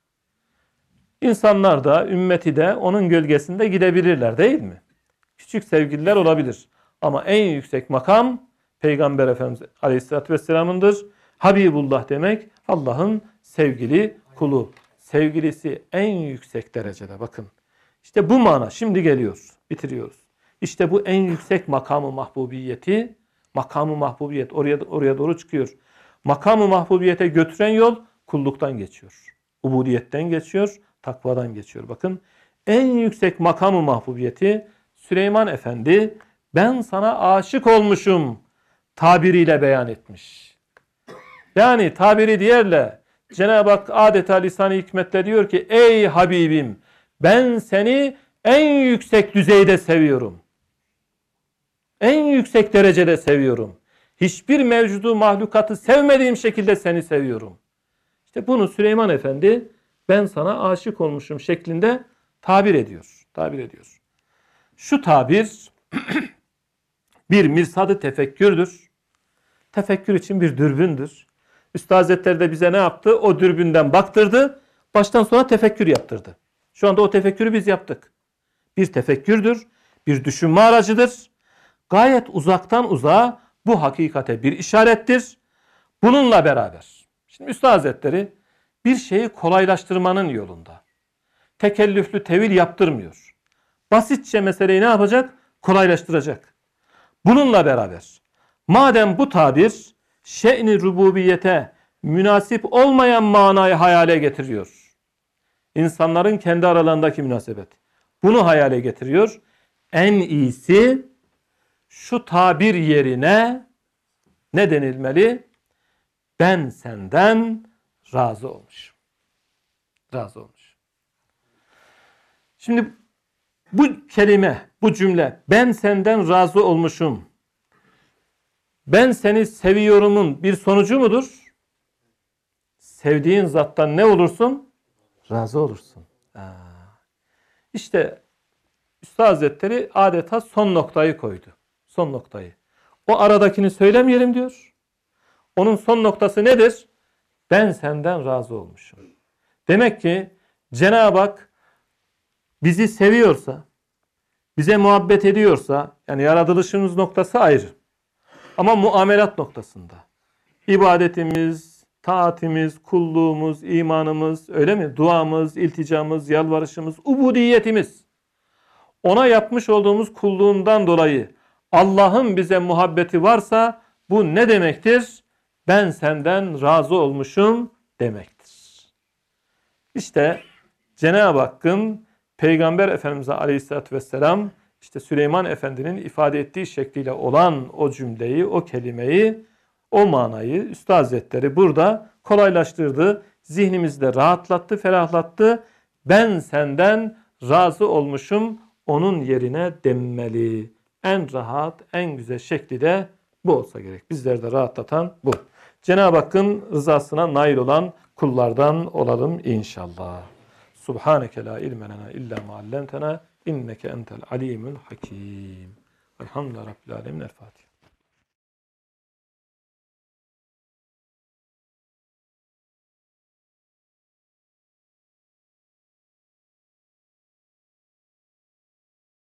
Speaker 1: İnsanlar da, ümmeti de onun gölgesinde gidebilirler değil mi? Küçük sevgililer olabilir. Ama en yüksek makam Peygamber Efendimiz Aleyhisselatü Vesselam'ındır. Habibullah demek Allah'ın sevgili kulu. Sevgilisi en yüksek derecede bakın. İşte bu mana şimdi geliyor. Bitiriyoruz. İşte bu en yüksek makamı mahbubiyeti, makamı mahbubiyet oraya doğru çıkıyor. Makamı mahbubiyete götüren yol kulluktan geçiyor. Ubudiyetten geçiyor, takvadan geçiyor. Bakın en yüksek makamı mahbubiyeti Süleyman Efendi ben sana aşık olmuşum tabiriyle beyan etmiş. Yani tabiri diğerle Cenab-ı Hak adeta lisan-ı hikmetle diyor ki ey Habibim ben seni en yüksek düzeyde seviyorum. En yüksek derecede seviyorum. Hiçbir mevcudu mahlukatı sevmediğim şekilde seni seviyorum. İşte bunu Süleyman Efendi ben sana aşık olmuşum şeklinde tabir ediyor. Şu tabir bir mirsad-ı tefekkürdür. Tefekkür için bir dürbündür. Üstad Hazretleri de bize ne yaptı? O dürbünden baktırdı. Baştan sona tefekkür yaptırdı. Şu anda o tefekkürü biz yaptık. Bir tefekkürdür. Bir düşünme aracıdır. Gayet uzaktan uzağa bu hakikate bir işarettir. Bununla beraber. Şimdi Üstad Hazretleri bir şeyi kolaylaştırmanın yolunda. Tekellüflü tevil yaptırmıyor. Basitçe meseleyi ne yapacak? Kolaylaştıracak. Bununla beraber madem bu tabir şe'n-i rububiyete münasip olmayan manayı hayale getiriyor. İnsanların kendi aralarındaki münasebet. Bunu hayale getiriyor. En iyisi şu tabir yerine ne denilmeli? Ben senden razı olmuşum. Razı olmuş. Şimdi bu kelime, bu cümle ben senden razı olmuşum. Ben seni seviyorumun bir sonucu mudur? Sevdiğin zattan ne olursun? Razı olursun. İşte Üstad Hazretleri adeta son noktayı koydu. Son noktayı. O aradakini söylemeyelim diyor. Onun son noktası nedir? Ben senden razı olmuşum. Demek ki Cenab-ı Hak bizi seviyorsa, bize muhabbet ediyorsa, yani yaratılışımız noktası ayrı. Ama muamelat noktasında. İbadetimiz, taatimiz, kulluğumuz, imanımız, öyle mi? Duamız, ilticamız, yalvarışımız, ubudiyetimiz. Ona yapmış olduğumuz kulluğundan dolayı Allah'ın bize muhabbeti varsa bu ne demektir? Ben senden razı olmuşum demektir. İşte Cenab-ı Hakk'ın Peygamber Efendimiz Aleyhisselatü Vesselam işte Süleyman Efendi'nin ifade ettiği şekliyle olan o cümleyi, o kelimeyi, o manayı Üstad Hazretleri burada kolaylaştırdı. Zihnimizde rahatlattı, ferahlattı. Ben senden razı olmuşum onun yerine denmeli. En rahat, en güzel şekli de bu olsa gerek. Bizleri de rahatlatan bu. Cenab-ı Hakk'ın rızasına nail olan kullardan olalım inşallah. Subhaneke la ilme lena illa ma allamtena inneke entel alimul hakim. Elhamdülillahi rabbil alemin. El Fatiha.